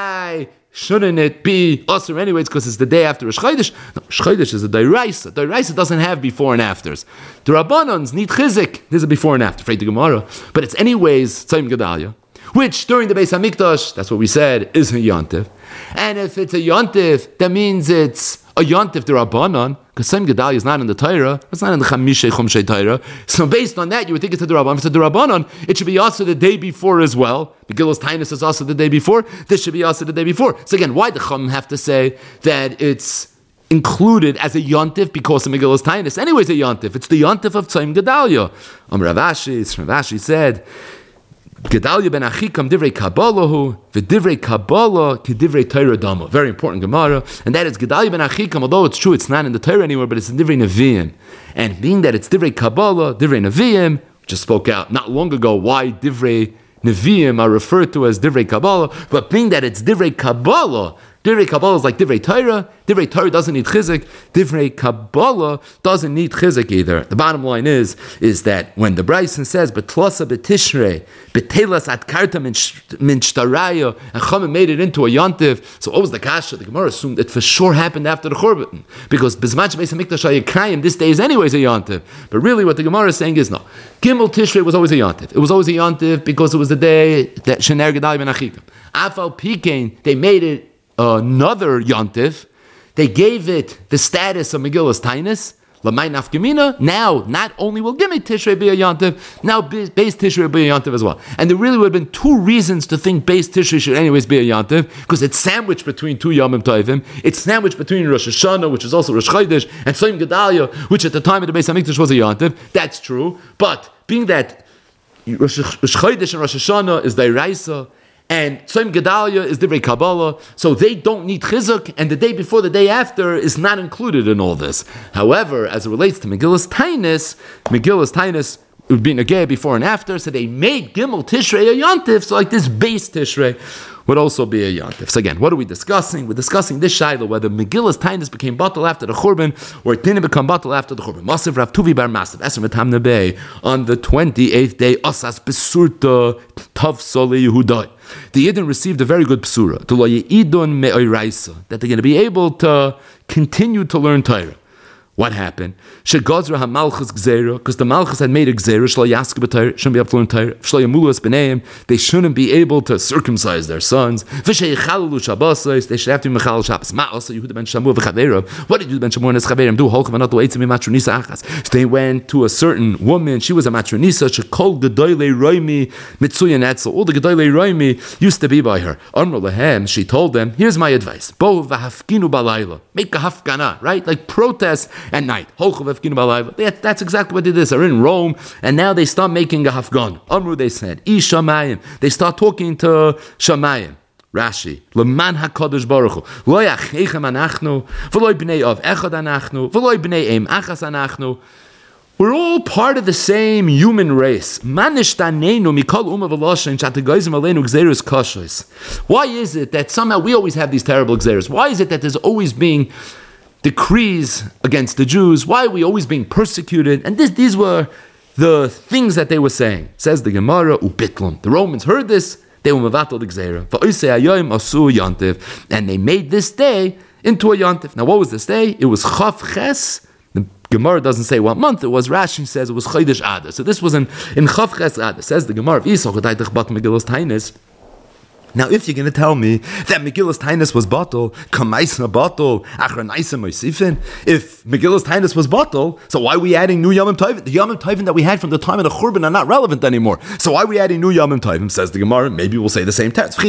S1: I Shouldn't it be usher anyways because it's the day after Rosh Chodesh? No, Rosh Chodesh is a Dairaisa. Dairaisa doesn't have before and afters. The Rabbanans need chizik. There's a before and after, afraid the Gemara. But it's anyways Tzayim Gedalia, which during the Beis HaMikdash, that's what we said, is a Yontif. And if it's a Yontif, that means it's a Yontif the Rabbanan, because Tzayim Gedalia is not in the Torah, it's not in the Chamishei Chumshei Torah. So based on that, you would think it's a Rabbanan. If it's a Rabbanan, it should be also the day before as well. Megillas Tainis is also the day before. This should be also the day before. So again, why the Chum have to say that it's included as a Yontif because of Megillas Tainis? Anyways, a Yontif. It's the Yontif of Tzayim Gedalia. Um, Rav Ashi, Rav Ashi said, Gedalia ben Achikam divrei Kabbalahu, v'divrei Kabbalah k'divrei Torah dama. Very important Gemara, and that is Gedalia ben Achikam. Although it's true, it's not in the Torah anywhere, but it's in divrei Nevi'im. And being that it's divrei Kabbalah, divrei Nevi'im, just spoke out not long ago why divrei Nevi'im are referred to as divrei Kabbalah, but being that it's divrei Kabbalah, divrei Kabbalah is like divrei Torah. Divrei Torah doesn't need chizik. Divrei Kabbalah doesn't need chizik either. The bottom line is, is that when the Bryson says betlasa betishrei betelas at karta min shtaraya and Chachamim made it into a yontiv, so what was the kasha? The Gemara assumed it for sure happened after the Churban because bizmach beis hamikdash hayakayim this day is anyways a yontiv. But really, what the Gemara is saying is no. Gimel Tishrei was always a yontiv. It was always a yontiv because it was the day that shener Gedalia ben Achikam. Afal pikein they made it another yontiv. They gave it the status of Megillas Tainis. Lamay nafkamina. Now, not only will Gimel Tishrei be a yontiv, now Beis Tishrei will be a yontiv as well. And there really would have been two reasons to think Beis Tishrei should anyways be a yontiv, because it's sandwiched between two Yomim Tovim. It's sandwiched between Rosh Hashanah, which is also Rosh Chodesh, and Tzayim Gedalia, which at the time of the Beis HaMikdash was a yontiv. That's true. But being that Rosh Chodesh and Rosh Hashanah is Dairaisa, and Tzayim Gedalia is divrei Kabbalah, so they don't need chizuk, and the day before, the day after is not included in all this. However, as it relates to Megillas Tainis, Megillas Tainis would be negay before and after, so they made Gimel Tishrei a yontif, so like this base Tishrei would also be a yontif. So again, what are we discussing? We're discussing this shaila, whether Megillas Tainis became batal after the Churban, or it didn't become batal after the Churban. Masav Rav Tuvi bar Masav, Esem V'tam Nebei, on the twenty-eighth day, Osas Besurta Tav Sole Yehudai. The Yidden received a very good psura, to lo ye'idon me'oiraisa, that they're going to be able to continue to learn Torah. What happened? Shegazra ha-malchus gzeira, because the malchus had made a gzeira, shlo yaske b'Torah, shouldn't be able to learn Torah, shlo yamulus b'neim, they shouldn't be able to circumcise their sons, v'sheichalalu shabbosais, they should have to be mechal shabbos. Ma also Yehuda ben Shamua v'chaveirav. What did Yehuda ben Shamua and his chaveirav do? Holcha v'not lo'etzim v'matronisa achas. They went to a certain woman, she was a matronisa, shekol gedoylei roimi mitzuyan etzel. All the gedoylei roimi used to be by her. Amr lehem, she told them, here's my advice, bo v'hafkinu balayla, make a hafgana, right? Like protest at night. That's exactly what they did. They're in Rome, and now they start making a hafgan. Amru, they said, Ish Shamayim. They start talking to Shamayim. Rashi, Leman HaKadosh Baruch Hu, Lo Yachechem Anachnu, V'lo B'nei Av Echad Anachnu, V'lo B'nei Em Achas Anachnu. We're all part of the same human race. Why is it that somehow we always have these terrible gzeros? Why is it that there's always being decrees against the Jews? Why are we always being persecuted? And this, these were the things that they were saying. Says the Gemara, Ubitlum. The Romans heard this, They were mevatel the gzeira. Va'osei hayoim asu yantiv, and they made this day into a yantiv. Now, what was this day? It was Chav Ches. The Gemara doesn't say what month it was. Rashi says it was Chodesh Adar. So this was in in Chav Ches Adar. Says the Gemara of Yisach G'daytich bat Megillas Tainis. Now, if you're going to tell me that Megillas Tainis was bottle, Kamaisna bottle, Achranaisa Moisifin, if Megillas Tainis was bottle, so why are we adding new Yomim Tovim? The Yomim Tovim that we had from the time of the Churban are not relevant anymore. So why are we adding new Yomim Tovim? Says the Gemara. Maybe we'll say the same text.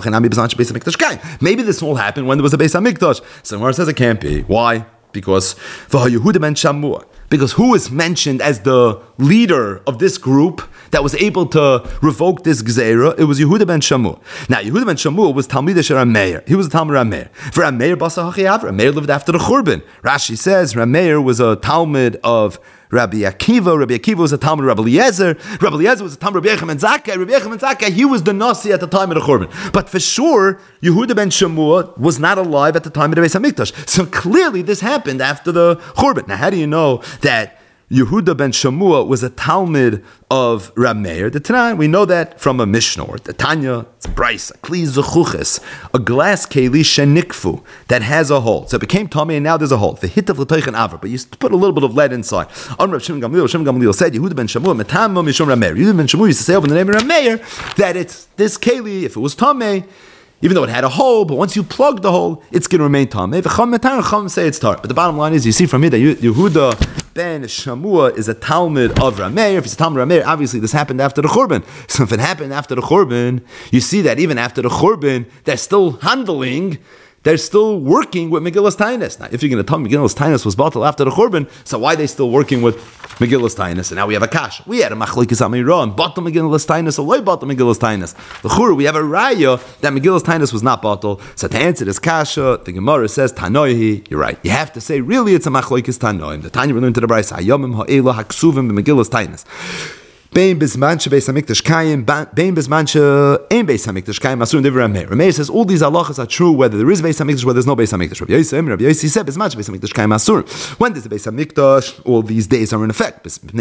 S1: Maybe this all happened when there was a Beis HaMikdash. So the Gemara says it can't be. Why? Because Yehuda ben Shammua. Because who is mentioned as the leader of this group that was able to revoke this Gzeira? It was Yehuda ben Shammua. Now, Yehuda ben Shammua was Talmidish Rameir. He was a Talmud Rameir. For Rameir, Basa Hachiyav, Rameir lived after the Churban. Rashi says Rameir was a Talmud of Rabbi Akiva. Rabbi Akiva was a Talmud of Rabbi Eliezer. Rabbi Eliezer was a Talmud of Rabbi Yechim and Zakkai. Rabbi Yechim and Zakkai, he was the Nasi at the time of the Churban. But for sure, Yehuda ben Shammua was not alive at the time of the Beis HaMikdash. So clearly this happened after the Churban. Now, how do you know that Yehuda ben Shammua was a Talmud of Rab Meir? The Tanah, we know that from a Mishnah, or the Tanya, it's a Bryce, a Kli Zechuches, a glass keli shenikfu that has a hole. So it became Tomei, and now there's a hole. The hit of L'toich and Avar, but you put a little bit of lead inside. On Rav Shimon Gamliel, Shimon Gamliel said, Yehuda ben Shammua, Metamma Mishum Rab Meir. Yehuda ben Shammua used to say over the name of Rab Meir that it's this keli, if it was Tomei, even though it had a hole, but once you plug the hole, it's going to remain tamei. V'cham metar, cham say it's tar. But the bottom line is, you see from here that Yehuda ben Shammua is a Talmud of Rameir. If it's a Talmud of Rameir, obviously this happened after the Churban. So if it happened after the Churban, you see that even after the Churban, they're still handling, they're still working with Megillas Tainis. Now, if you're going to tell me Megillas Tainis was bottled after the Churban, so why are they still working with Megillas Tainis? And now we have a kash. We had a Machlokes Amirah and bottled Megillas Tainis, or loy bottled Megillas Tainis. The Chur, we have a raya that Megillas Tainis was not bottled. So to answer this kasha, the Gemara says Tanoihi. You're right. You have to say really it's a Machlokes Tanoim. The Tanya we learned to the Bryce Hayomim Ha'ela Haksuvim Megillas Tainis. Bein bisman shebeis hamikdash kayim, bein bisman she'ein beis hamikdash kayim. Asur never Rameir. Rameir says all these halachas are true whether there is beis hamikdash, whether there's no beis hamikdash. Rabbi Yossi, Rabbi Yossi said bisman shebeis hamikdash kayim asur. When there's a beis hamikdash, all these days are in effect.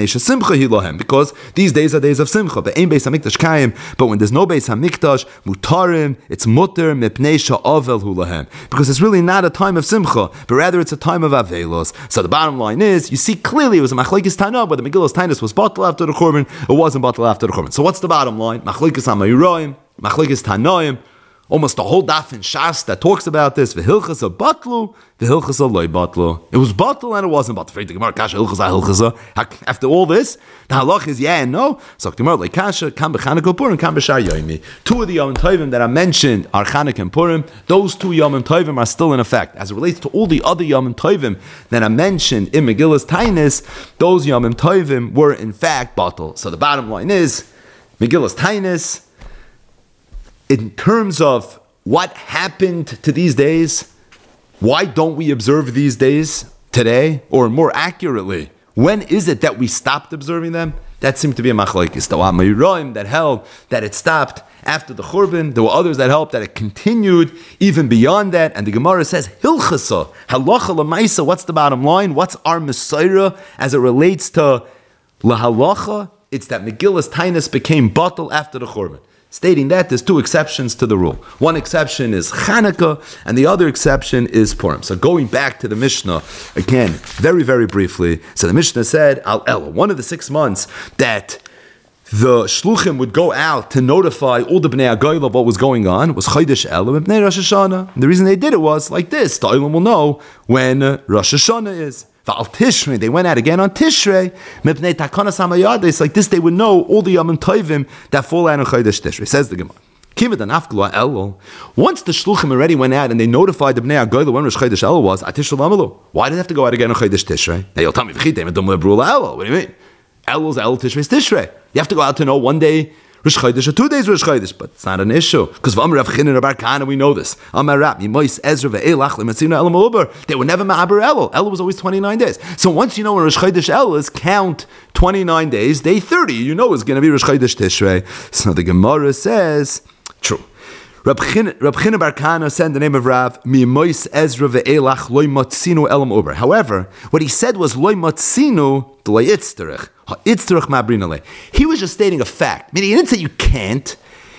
S1: Because these days are days of simcha. But ein beis hamikdash kayim. But when there's no beis hamikdash, mutarim, it's mutter mepnei she'avel hu lahem. Because it's really not a time of simcha, but rather it's a time of avelos. So the bottom line is, you see clearly it was a machlekes tana, but the Megillas Tainis was bottled after the Churban. It wasn't bottled after the Churban. So what's the bottom line? Machlokes Amayroim, Machlokes Tanoim, almost the whole daf in Shas that talks about this. V'hilchas a batlu, v'hilchas a loy batlu. It was bottled and it wasn't bottled. After all this, the halach is yeah and no. So Gemara like kasha, kam b'Chanukah Purim, kam b'Shar Yomi. Two of the Yom Tovim that I mentioned are Chanukah and Purim. Those two Yom Tovim are still in effect. As it relates to all the other Yom Tovim that I mentioned in Megillas Tainis, those Yom Tovim were in fact bottled. So the bottom line is, Megillas Tainis, in terms of what happened to these days, why don't we observe these days today? Or more accurately, when is it that we stopped observing them? That seemed to be a machlokes. There were Amayroim that held that it stopped after the Churban. There were others that held that it continued even beyond that. And the Gemara says, Hilchasa, halacha l'maisa. What's the bottom line? What's our Messiah as it relates to lahalacha? It's that Megillas Tainis became bottled after the Churban. Stating that there's two exceptions to the rule. One exception is Chanukah, and the other exception is Purim. So going back to the Mishnah, again, very, very briefly. So the Mishnah said, Al Ela, one of the six months that the Shluchim would go out to notify all the Bnei Agayla of what was going on was Chodesh Ela and Bnei Rosh Hashanah. And the reason they did it was like this. The Olam will know when Rosh Hashanah is. V'al Tishrei, they went out again on Tishrei. Mipnei Takanas Hamayad, it's like this, they would know all the Yom Tovim that fall out on Chodesh Tishrei. Says the Gemara. Kivet an Afglu Elul. Once the Shluchim already went out and they notified the Bnei Agayla when Rosh Chodesh Elul was, Atishul Amalu. Why did they have to go out again on Chodesh Tishrei? Now you'll tell me, V'chitem Edom Lebrula Elul. What do you mean? Elul's Elul, Tishrei's Tishrei. You have to go out to know one day Rosh Chodesh or two days Rosh Chodesh, but it's not an issue because V'amar Rav Chinna Bar Kana, we know this. Amar Rab Yimois Ezra ve'Elach leMatzina Elam Uber. They were never Ma'aber Elul. Elul was always twenty-nine days. So once you know when Rosh Chodesh Elul is, count twenty-nine days. Day thirty, you know, is going to be Rosh Chodesh Tishrei. So the Gemara says, true. Rab Chinna Bar Kana said in the name of Rav, Mimois Ezra ve'Elach loy matzinu Elam Uber. However, what he said was loy matzinu d'loy itzterich. He was just stating a fact. Meaning he didn't say you can't.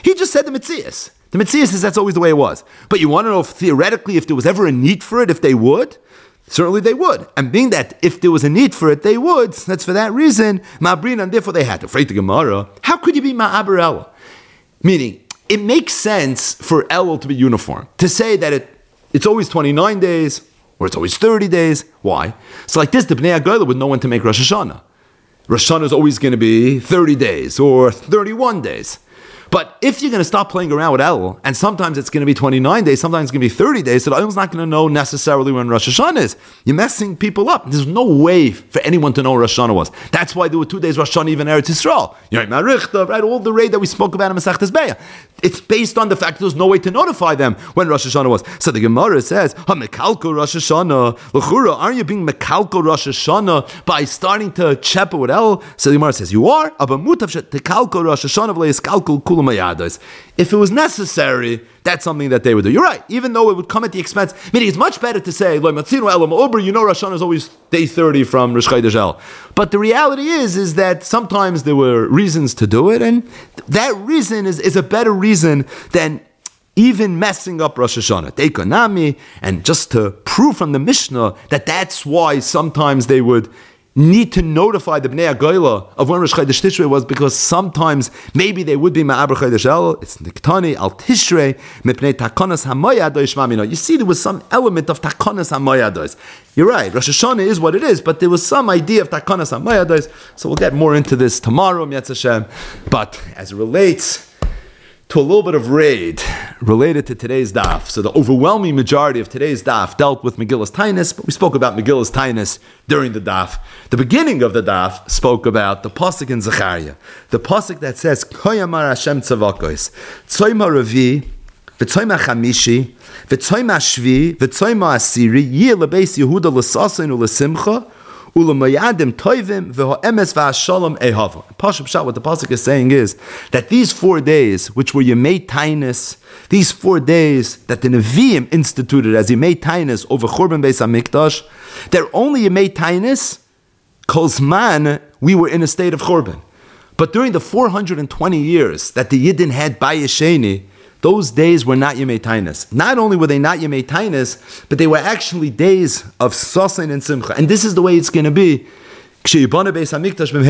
S1: He just said the Metzias. The Metzias is that's always the way it was. But you want to know if theoretically if there was ever a need for it, if they would? Certainly they would. And being that if there was a need for it, they would, that's for that reason, Ma'abrin, and therefore they had to. Afraid the Gemara, how could you be Ma'aber Elul? Meaning, it makes sense for Elul to be uniform. To say that it it's always twenty-nine days, or it's always thirty days. Why? So like this, the Bnei Agayla would know when to make Rosh Hashanah. Rosh Hashanah is always going to be thirty days, or thirty-one days. But if you're going to stop playing around with Elul, and sometimes it's going to be twenty-nine days, sometimes it's going to be thirty days, so the Elul's not going to know necessarily when Rosh Hashanah is. You're messing people up. There's no way for anyone to know what Rosh Hashanah was. That's why there were two days Rosh Hashanah even Eretz Yisrael. You know, Marichta, right? All the raid that we spoke about in Masechtas Be'ah. It's based on the fact there's no way to notify them when Rosh Hashanah was. So the Gemara says, Ha mekalko Rosh Hashanah. L'chura, aren't you being mekalko Rosh Hashanah by starting to chepa with Elul? So the Gemara says, you are. Aber mutav shetekalko Rosh Hashanah v'leiskalko kulam hayados. If it was necessary, that's something that they would do. You're right. Even though it would come at the expense, meaning it's much better to say, Lo matzinu Elul ma'ober, you know Rosh Hashanah is always day thirty from Rosh Chodesh Elul. But the reality is, is that sometimes there were reasons to do it, and that reason is, is a better reason than even messing up Rosh Hashanah. Dekonami, and just to prove from the Mishnah that that's why sometimes they would need to notify the Bnei Agayla of when Rosh Chodesh Tishrei was, because sometimes maybe they would be Ma'aber Chodesh Elul. It's Niktani al Tishrei mipnei Takonas Hamoyados Mamino. You see, there was some element of Takonas Hamoyados. You're right. Rosh Hashanah is what it is, but there was some idea of Takonas Hamoyados. So we'll get more into this tomorrow, Yetz Hashem. But as it relates to a little bit of raid related to today's daf. So the overwhelming majority of today's daf dealt with Megillas Tainus, but we spoke about Megillas Tainus during the daf. The beginning of the daf spoke about the pasuk in Zechariah, the pasuk that says Koyamar Hashem Tzavakos Tzoyma Revi v'Tzoyma Chamishi v'Tzoyma Shvi v'Tzoyma Asiri Yeh lebeis Yehuda l'sasin u'lesimcha Ulamayadim toivim v'ho'emes v'ashalom ehava. Pashup Pshat, what the pasuk is saying is that these four days, which were Yemei Tainus, these four days that the Nevi'im instituted as Yemei Tainus over Churban Beis HaMikdash, they're only Yemei Tainus kol zman we were in a state of Churban. But during the four hundred twenty years that the Yidden had Bayis Sheni, those days were not Yemei Tainus. Not only were they not Yemei Tainus, but they were actually days of Sasin and Simcha. And this is the way it's going to be. Those days, the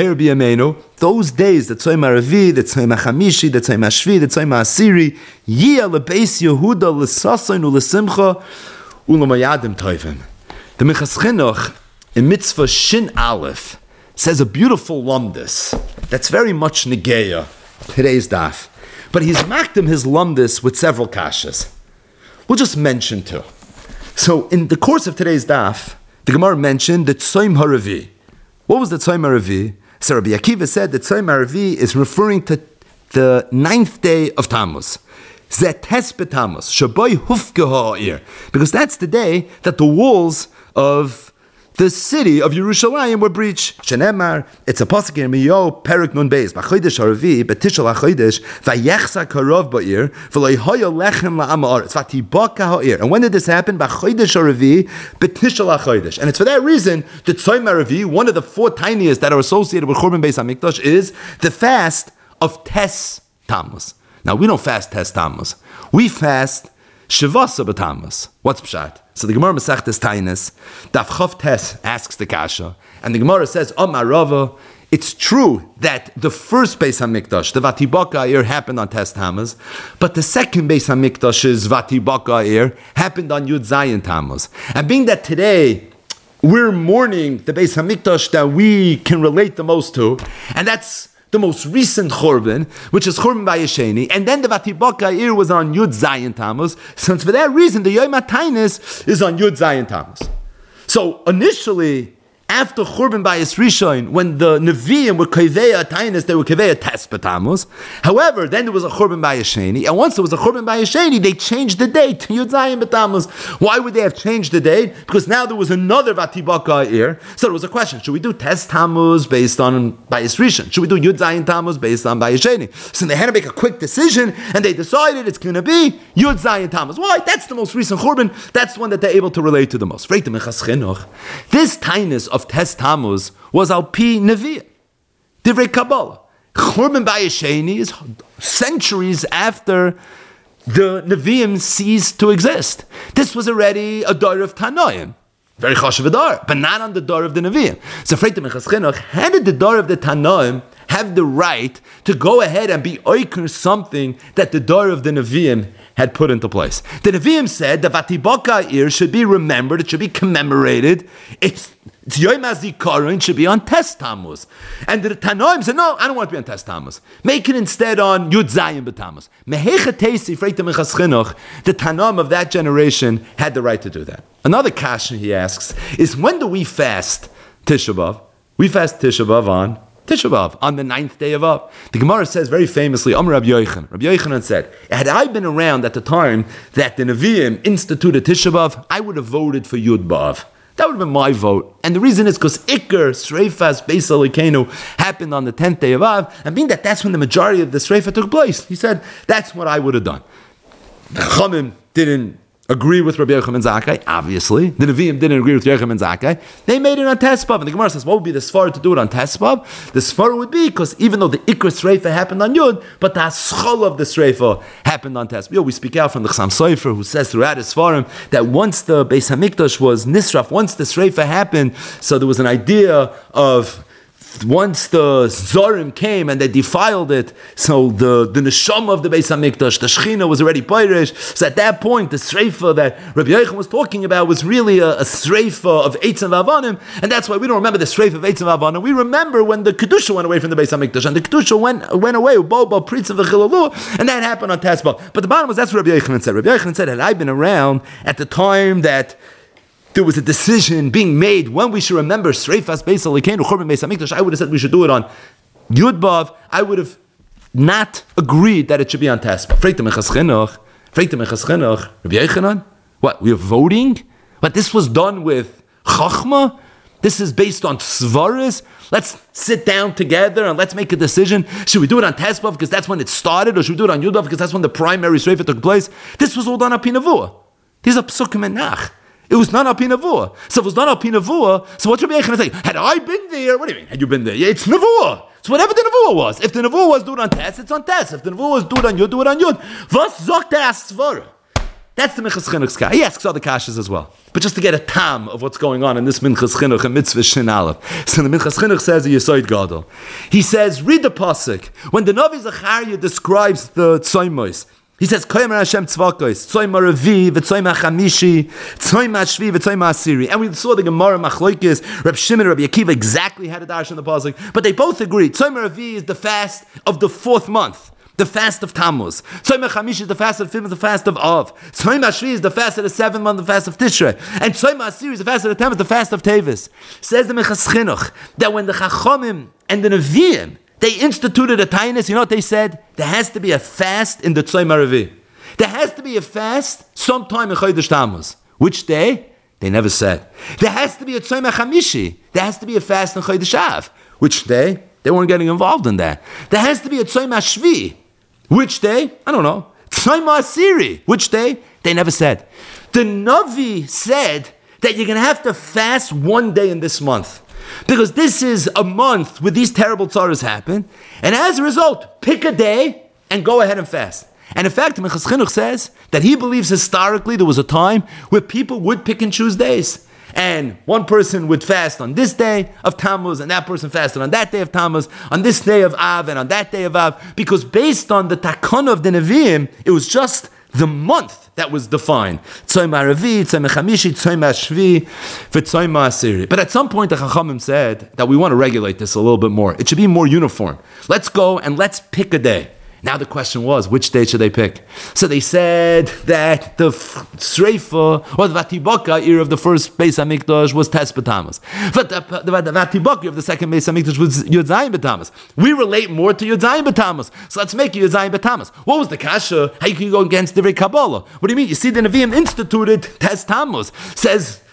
S1: Tzoyma Revi, the Tzoyma Chamishi, the Tzoyma Shvi, the Tzoyma Asiri, Yia lebeis Yehuda l'Sasin u'lesimcha u'lamayadim toivim. The Minchas Chinuch in Mitzvah Shin Aleph says a beautiful lumdus that's very much negeya today's daf. But he's makdim his lumdus with several kashas. We'll just mention two. So in the course of today's daf, the Gemara mentioned the Tzoyim HaRevi. What was the Tzoyim HaRevi? So Rabbi Akiva said that Tzoyim HaRevi is referring to the ninth day of Tammuz. Zetes b'Tammuz, Shaboy Hufke Ha'ir. Because that's the day that the walls of the city of Yerushalayim were breached. Shenemar, it's a pasuk in Miyo, Perik Nun Beis, B'chodesh HaRevi, B'tishal HaChodesh, V'yechsa Karov Ba'ir, V'lo Yehoya Lechem La'am Ha'aretz, V'tibaka Ha'ir. And when did this happen? B'chodesh HaRevi, B'tishal HaChodesh. And it's for that reason, the Tzoyim HaRevi, one of the four tiniest that are associated with Churban Beis HaMikdash, is the fast of Tes Tammuz. Now, we don't fast Tes Tammuz. We fast Shivasa B'Tammuz. What's Pshat? So the Gemara Masechtas Tainus, Daf Chav Tes asks the Kasha, and the Gemara says, Amar Rava, it's true that the first Beis HaMikdash, the Vatibaka Eir, happened on Tes Tammuz, but the second Beis HaMikdash's Vatibaka Eir happened on Yud Zayin Tammuz. And being that today we're mourning the Beis HaMikdash that we can relate the most to, and that's the most recent Churban, which is Churban Bayis Sheni, and then the Vatibaka Eir was on Yud Zayin Tammuz. Since for that reason, the Yom HaTainis is on Yud Zayin Tammuz. So initially, after Churban Bayis Rishon, when the Nevi'im were Kevei HaTainis, they were Kevei HaTes B'Tammuz. However, then there was a Churban Bayis Sheni, and once there was a Churban Bayis Sheni, they changed the date to Yud Zayin B'Tammuz. Why would they have changed the date? Because now there was another Vatibaka Eir. So there was a question, should we do Tes Tammuz based on Bayis Rishon? Should we do Yud Zayin Tammuz based on Bayis Sheni? So they had to make a quick decision, and they decided it's going to be Yud Zayin Tammuz. Why? That's the most recent Churban. That's the one that they're able to relate to the most. This tinus of Tes Tammuz was al pi Nevi'im, Divrei Kabbalah. Churban Bayesheni is centuries after the Nevi'im ceased to exist. This was already a door of Tanoim. Very chashuv door, but not on the door of the Nevi'im. So Freita Minchas Chinuch, how did the door of the Tanoim have the right to go ahead and be oiker something that the door of the Nevi'im had put into place? The Nevi'im said the Vatibaka Ir should be remembered, it should be commemorated, it's It's Yom HaZikaron, should be on Tes Tammuz. And the Tanoim said, no, I don't want it to be on Tes Tammuz. Make it instead on Yud Zayin B'Tammuz. Mehecha Teisi, Freita Minchas Chinuch, the Tanoim of that generation had the right to do that. Another question he asks is, when do we fast Tisha B'Av? We fast Tisha B'Av on Tisha B'Av, on the ninth day of Av. The Gemara says very famously, Amr Rabbi Yochanan. Rabbi Yochanan said, had I been around at the time that the Nevi'im instituted Tisha B'Av, I would have voted for Yud B'Av. That would have been my vote. And the reason is because Iker, Sreifas, Beis Elokeinu happened on the tenth day of Av, and being that that's when the majority of the Sreifa took place, he said, that's what I would have done. The Chachamim didn't agree with Rabbi Yochanan Zakkai, obviously. The Nevi'im didn't agree with Yochanan Zakkai. They made it on Tes B'Av. And the Gemara says, what would be the Sfar to do it on Tes B'Av? The Sfar would be, because even though the Iker Sreifa happened on Yud, but the Haschol of the Sreifa happened on Tes B'Av. We speak out from the Chassam Sofer, who says throughout his Sfarim that once the Beis HaMikdash was Nisraf, once the Sreifa happened, so there was an idea of once the Zorim came and they defiled it, so the, the Neshama of the Beis HaMikdash, the Shechina was already Pirish. So at that point, the Sreifa that Rabbi Yochanan was talking about was really a, a Sreifa of Eitzim V'Avanim, and that's why we don't remember the Sreifa of Eitzim V'Avanim. We remember when the Kedusha went away from the Beis HaMikdash, and the Kedusha went, went away with Boba, Pritzim V'Chilalu, and that happened on Tes B'Av. But the bottom was, that's what Rabbi Yochanan said. Rabbi Yochanan said, had I been around at the time that there was a decision being made when we should remember Sreifas Beis Elokeinu Churban Beis HaMikdash, I would have said we should do it on Yud B'Av. I would have not agreed that it should be on Tes B'Av. Freita Minchas Chinuch, Freita Minchas Chinuch, Rabbi Yochanan, what, we are voting? But this was done with Chachma? This is based on Svaris? Let's sit down together and let's make a decision. Should we do it on Tes B'Av because that's when it started, or should we do it on Yud B'Av because that's when the primary Sreifa took place? This was all done on Pinavua. These are Psukim and Nach. It was not al pi nevuah. So if it was not al pi nevuah, so what's Rabbi Yochanan saying? Had I been there? What do you mean? Had you been there? Yeah, it's nevuah. So whatever the nevuah was. If the nevuah was do it on Tes, it's on Tes. If the nevuah was do it on Yud, do it on Yud. Was sagt der Asvara? That's the Minchas Chinuch's Kashas. He asks other Kashas as well. But just to get a tam of what's going on in this Minchas Chinuch and Mitzvah Shin Aleph. So the Minchas Chinuch says a Yesoid Gadol. He says, read the Pasuk. When the Navi Zechariah describes the Tzoymos, he says, Koymer Hashem Tzvakos, Tzoyma Revi, V'Tzoyma Chamishi, Tzoyma Shvi, V'Tzoyma Asiri. And we saw the Gemara Machloikis, Reb Shimon, Reb Akiva exactly had a darshan in the pasuk, but they both agree. Tzoyma Revi is the fast of the fourth month, the fast of Tammuz. Tzoyma Chamishi is the fast of the fifth, the fast of Av. Tzoyma Shvi is the fast of the seventh month, the fast of Tishrei. And Tzoyma Asiri is the fast of the tenth, the fast of Tevis. Says the Minchas Chinuch that when the Chachomim and the Nevi'im they instituted a tainus, you know what they said? There has to be a fast in the Tzoyma Revi. There has to be a fast sometime in Chodesh Tammuz. Which day? They never said. There has to be a Tzoyma Chamishi. There has to be a fast in Chodesh Av. Which day? They weren't getting involved in that. There has to be a Tzoyma Shvi. Which day? I don't know. Tzoyma Asiri. Which day? They never said. The Navi said that you're going to have to fast one day in this month. Because this is a month where these terrible tzaras happen, and as a result, pick a day and go ahead and fast. And in fact, Minchas Chinuch says that he believes historically there was a time where people would pick and choose days. And one person would fast on this day of Tammuz, and that person fasted on that day of Tammuz, on this day of Av, and on that day of Av, because based on the takana of the Nevi'im, it was just the month that was defined. Tzoyma Revi, Tzoyma Chamishi, Tzoyma Shvi, V'Tzoyma Asiri. But at some point the Chachamim said that we want to regulate this a little bit more. It should be more uniform. Let's go and let's pick a day. Now the question was, which day should they pick? So they said that the Sreifa, or the Vatibaka year of the first Beis HaMikdash was Tes B'Tammuz. But the, the, the Vatibaka of the second Beis HaMikdash was Yud Zayin B'Tammuz. We relate more to Yud Zayin B'Tammuz. So let's make Yud Zayin B'Tammuz. What was the kasha? How you can go against Divrei Kabbalah? What do you mean? You see the Nevi'im instituted Tes Tammuz. Says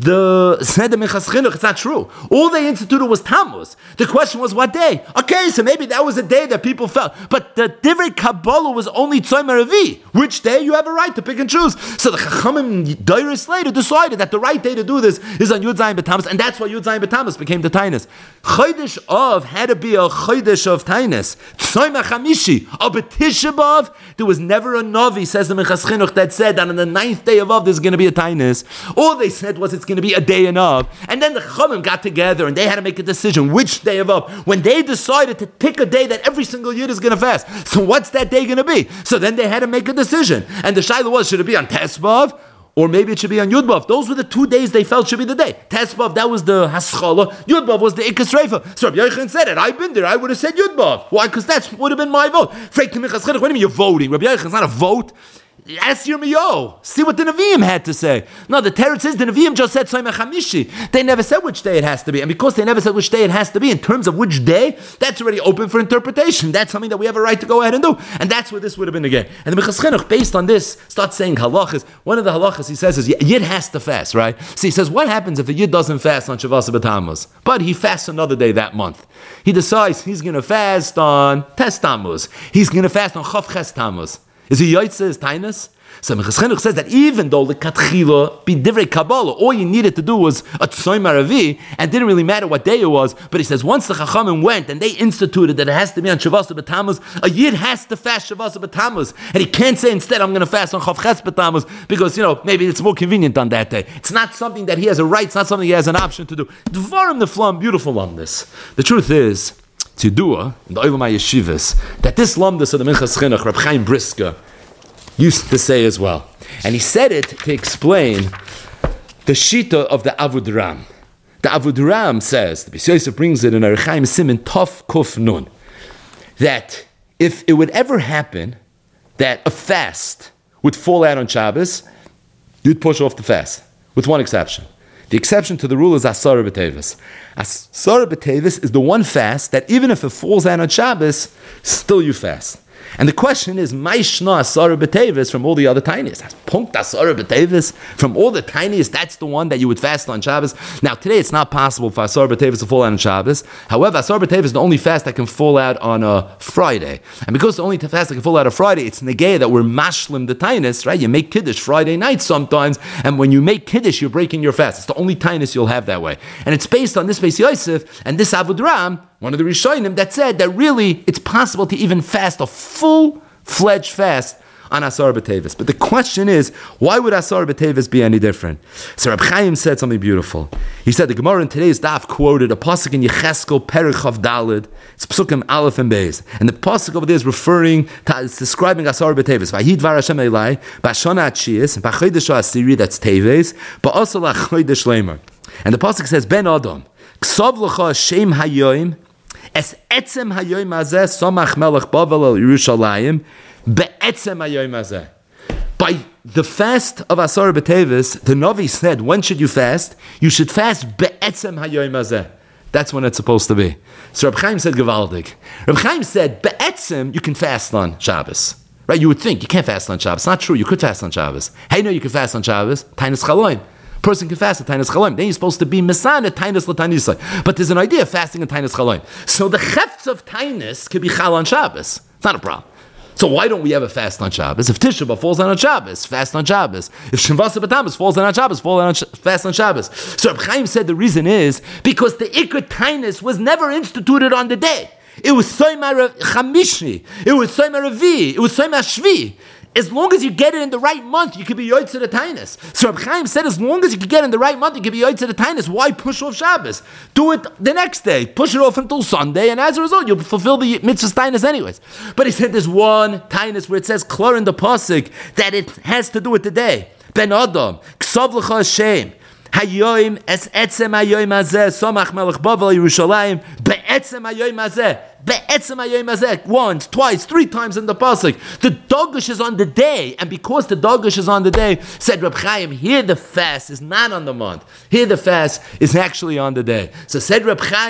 S1: the Seder Minchas Chinuch, it's not true. All they instituted was Tammuz. The question was what day? Okay, so maybe that was a day that people felt. But the Divrei Kabbalah was only Tzom Revi. Which day? You have a right to pick and choose. So the Chachamim Deiris later decided that the right day to do this is on Yud Zayin B'Tammuz, and that's why Yud Zayin B'Tammuz became the Tainus. Chodesh Av had to be a Chodesh of Tainus. Tzom HaChamishi. Of Tisha B'Av, there was never a Navi, says the Minchas Chinuch, that said that on the ninth day of Av there's going to be a Tainus. All they said was it's going to be a day in Av. And then the Chachamim got together and they had to make a decision which day of Av. When they decided to pick a day that every single year is going to fast. So what's that day going to be? So then they had to make a decision. And the Shaila was, should it be on Tes B'Av? Or maybe it should be on Yud B'Av. Those were the two days they felt should be the day. Tes B'Av, that was the Haschala. Yud B'Av was the Ikas Reifa. So Rabbi Yochanan said it. I've been there. I would have said Yud B'Av. Why? Because that would have been my vote. What do you mean you're voting? Rabbi Yochanan's not a vote. Ask Yirmiyahu. See what the Nevi'im had to say. No, the Teretz says the Nevi'im just said Tzom HaChamishi. They never said which day it has to be. And because they never said which day it has to be, in terms of which day, that's already open for interpretation. That's something that we have a right to go ahead and do. And that's where this would have been again. And the Minchas Chinuch, based on this, starts saying halachas. One of the halachas he says is, Yid has to fast, right? So he says, what happens if a Yid doesn't fast on Shavas B'Tammuz, but he fasts another day that month? He decides he's going to fast on Tes Tammuz. He's going to fast on Chav Ches Tammuz. Is he Yaitse, is Tainus? So Minchas Chinuch says that even though the Katchila be Divrei Kabbalah, all you needed to do was a Tzom Aravi, and it didn't really matter what day it was, but he says once the Chachamim went and they instituted that it has to be on Shavas B'Tammuz, a Yid has to fast Shavas B'Tammuz, and he can't say instead I'm going to fast on Chav Ches B'Tammuz because, you know, maybe it's more convenient on that day. It's not something that he has a right, it's not something he has an option to do. Dvarim Neflam, beautiful on this. The truth is, to do in the Olamai Yeshivas, that this Lamdas of the Minchas Chinuch, Reb Chaim Brisker, used to say as well. And he said it to explain the Shita of the Avud Ram. The Avud Ram says, the Beis Yosef brings it in Orach Chaim Siman Tov Kuf Nun, that if it would ever happen that a fast would fall out on Shabbos, you'd push off the fast, with one exception. The exception to the rule is Asara B'Tevis. Asara B'Tevis is the one fast that even if it falls out on Shabbos, still you fast. And the question is, Maishna Asara B'Tevis from all the other tiniest. Punkt Asara B'Tevis from all the tiniest, that's the one that you would fast on Shabbos. Now today it's not possible for Asara B'Tevis to fall out on Shabbos. However, Asara B'Tevis is the only fast that can fall out on a Friday. And because the only fast that can fall out on Friday, it's negay that we're mashlim the tiniest, right? You make Kiddush Friday night sometimes, and when you make Kiddush, you're breaking your fast. It's the only tiniest you'll have that way. And it's based on this Beis Yosef and this Avud Ram, one of the Rishonim, that said that really it's possible to even fast a full-fledged fast on Asar B'Tevis. But the question is, why would Asar B'Tevis be any different? So Reb Chaim said something beautiful. He said, the Gemara in today's daf quoted a pasuk in Yecheskel Perich Chav Daled. It's Psukim Aleph and Beis. And the pasuk over there is referring to, it's describing Asar B'Tevis. Vayhi dvar Hashem Elai, b'ashana atchias, b'chodesh ha'asiri, that's Teves, ba'asal ha'chodesh lemer. And the pasuk says, Ben Adam, ksav l'cha shem hayoim, es etzem hayoim hazeh, somach melech Bavel el Yerushalayim, be'etzem hayoim hazeh. By the fast of Asar B'Tevis, the Navi said, when should you fast? You should fast be'etzem hayoim hazeh. That's when it's supposed to be. So Reb Chaim said Gevaldig. Reb Chaim said, be'etzem, you can fast on Shabbos. Right? You would think, you can't fast on Shabbos. It's not true, you could fast on Shabbos. How do you know you can fast on Shabbos? Tainis Chaloim. Person can fast at Tainis Chaloim. Then you're supposed to be Misan at Tainis L'Tainisai. But there's an idea of fasting at Tainis Chaloim. So the Chefts of Tainis could be Chal on Shabbos. It's not a problem. So why don't we ever fast on Shabbos? If Tisha B'Av falls on Shabbos, fast on Shabbos. If Shavas B'Tammuz falls on Shabbos, fall on Sh- fast on Shabbos. So Reb Chaim said the reason is because the Iker Tainis was never instituted on the day. It was Soymar Chamishi. It was Soymar Revi. It was Soymar Shvi. As long as you get it in the right month, you can be Yoitz to the Tainus. So Reb Chaim said, as long as you can get it in the right month, you can be Yoitz to the Tainus. Why push off Shabbos? Do it the next day. Push it off until Sunday, and as a result, you'll fulfill the mitzvah's Tainus anyways. But he said there's one Tainus where it says, Klor in the Pasuk, that it has to do with the day. Ben Adam, Ksav L'cha Hashem, Hayoim es etzem hayoim hazeh, Somach melech Bavel Yerushalayim, be'etzem hayoim hazeh. Be'etzem hayoim hazeh, once, twice, three times in the pasuk. The Dagush is on the day, and because the Dagush is on the day, said Reb Chaim, here the fast is not on the month. Here the fast is actually on the day. So said Reb Chaim,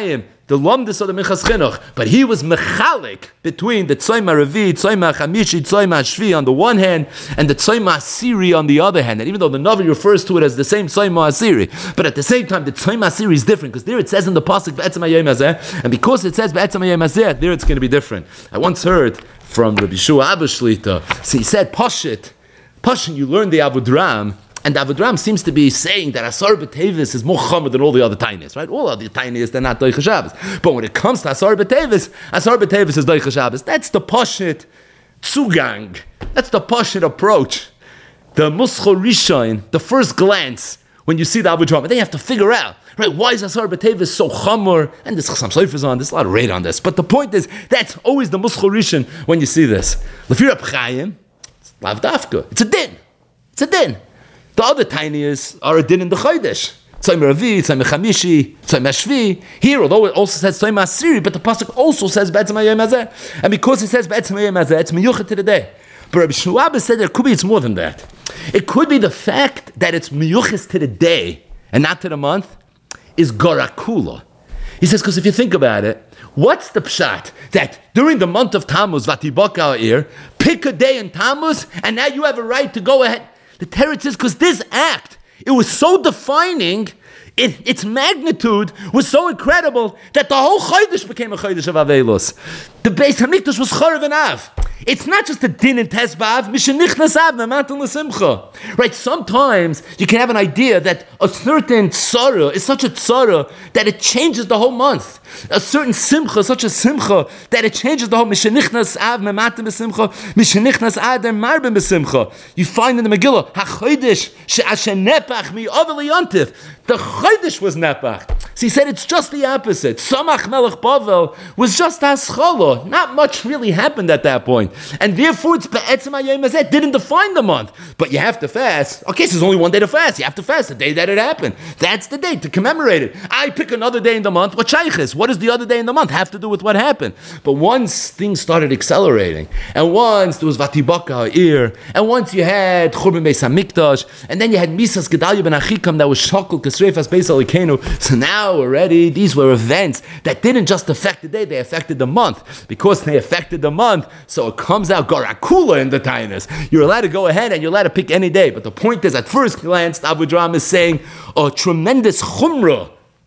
S1: the Lomdus of the Minchas Chinuch, but he was mechalik between the Tzayim HaRavi, Tzayim HaChamishi, Tzayim HaShvi on the one hand, and the Tzayim HaSiri on the other hand. And even though the Navi refers to it as the same Tzayim HaSiri, but at the same time, the Tzayim HaSiri is different, because there it says in the Pasuk, B'etzem HaYom Hazeh, and because it says B'etzem HaYom Hazeh, there it's going to be different. I once heard from Rabbi Shua Abba Shlita, so he said, Pashit, Pashit, you learn the Avodram, and the Avodram seems to be saying that Asar B'Tevis is more chomer than all the other tainis, right? All other tainis, they're not Doicha Shabbos. But when it comes to Asar B'Tevis, Asar B'Tevis is Doicha Shabbos. That's the Pashit Zugang. That's the Pashit approach. The Muschol Rishon, the first glance, when you see the Avodram, and then you have to figure out, right, why is Asar B'Tevis so chomer? And there's some seifers on, there's a lot of rate on this. But the point is, that's always the Muschol Rishon when you see this. L'fi Reb Chaim, it's Lav Dafka. It's a din. It's a din. The other tiniest are a din in the Chodesh. Tzayim Ravi, Tzayim Chamishi, Tzayim Shvi. Here, although it also says Tzayim Asiri, but the pasuk also says B'etzem HaYom Hazeh. And because it says B'etzem HaYom Hazeh, it's miyuchet to the day. But Rabbi Shmuel said there could be it's more than that. It could be the fact that it's miyuches to the day and not to the month is Gorakula. He says, because if you think about it, what's the pshat? That during the month of Tammuz, Vatibaka Ir, pick a day in Tammuz, and now you have a right to go ahead. The teretz is because this act, it was so defining, it, its magnitude was so incredible that the whole Chodesh became a Chodesh of Avelos. The Beis HaMikdash was Chorev and Av. It's not just a din in Tesbav, Mishenichnas Av, Namatan L'Simcha. Right, sometimes you can have an idea that a certain tzara is such a tzara that it changes the whole month. A certain simcha, such a simcha, that it changes the whole Mishenichnas Av, Mematim B'Simcha, Mishenichnas Adem Marbim B'Simcha. You find in the Megillah, HaChodesh she'asher nepach mi'ovel yontif. The Chodesh was nepach. So he said it's just the opposite. Samach Melech Bavel was just Haschala. Not much really happened at that point. And therefore it's B'etzem HaYom Hazeh. Didn't define the month. But you have to fast. Okay, so there's only one day to fast. You have to fast the day that it happened. That's the day to commemorate it. I pick another day in the month. What shaykhis? What does the other day in the month have to do with what happened? But once things started accelerating, and once there was Vatibaka Ha'ir, and once you had Churban Beis HaMikdash, and then you had Misas Gedalia Ben Achikam that was Shakul Kesreifas Beis Alikenu. So now already these were events that didn't just affect the day, they affected the month. Because they affected the month, so it comes out Garakula in the Tainus. You're allowed to go ahead and you're allowed to pick any day. But the point is, at first glance, the Avodram is saying a tremendous chumrah,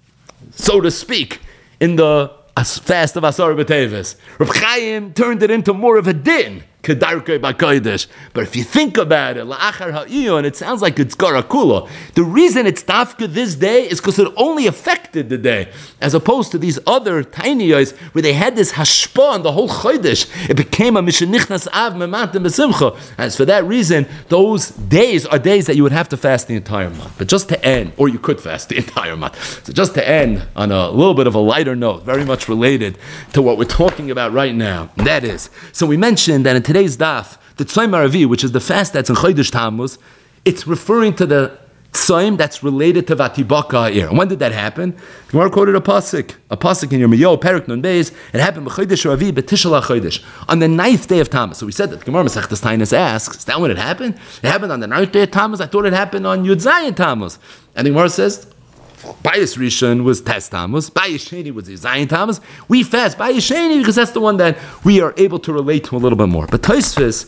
S1: so to speak, in the fast of Asar B'Tevis. Reb Chaim turned it into more of a din. But if you think about it, la'achar ha'iyun, it sounds like it's garakula. The reason it's tafka this day is because it only affected the day, as opposed to these other tiny eyes where they had this hashpa on the whole chodesh. It became a mishenichnas av mematim b'simcha. As for that reason, those days are days that you would have to fast the entire month. But just to end, or you could fast the entire month. So just to end on a little bit of a lighter note, very much related to what we're talking about right now. And that is, so we mentioned that in today's daf, the Tzayim HaRavi, which is the fast that's in Chodesh Tammuz, it's referring to the Tzayim that's related to Vatibaka Ha'ir. And when did that happen? The Gemara quoted a pasuk, a pasuk in Yirmiyahu, Perek Nun Beis. It happened b'Chodesh HaRavi b'Tishel HaChodesh, on the ninth day of Tammuz. So we said that the Gemara Masechtas Taanis asks, is that when it happened? It happened on the ninth day of Tammuz. I thought it happened on Yud Zayin Tammuz. And the Gemara says, Bayis Rishon was Tes Tammuz, Bayis Sheni was Zayin Tammuz. We fast Bayis Sheni because that's the one that we are able to relate to a little bit more. But Tosfos,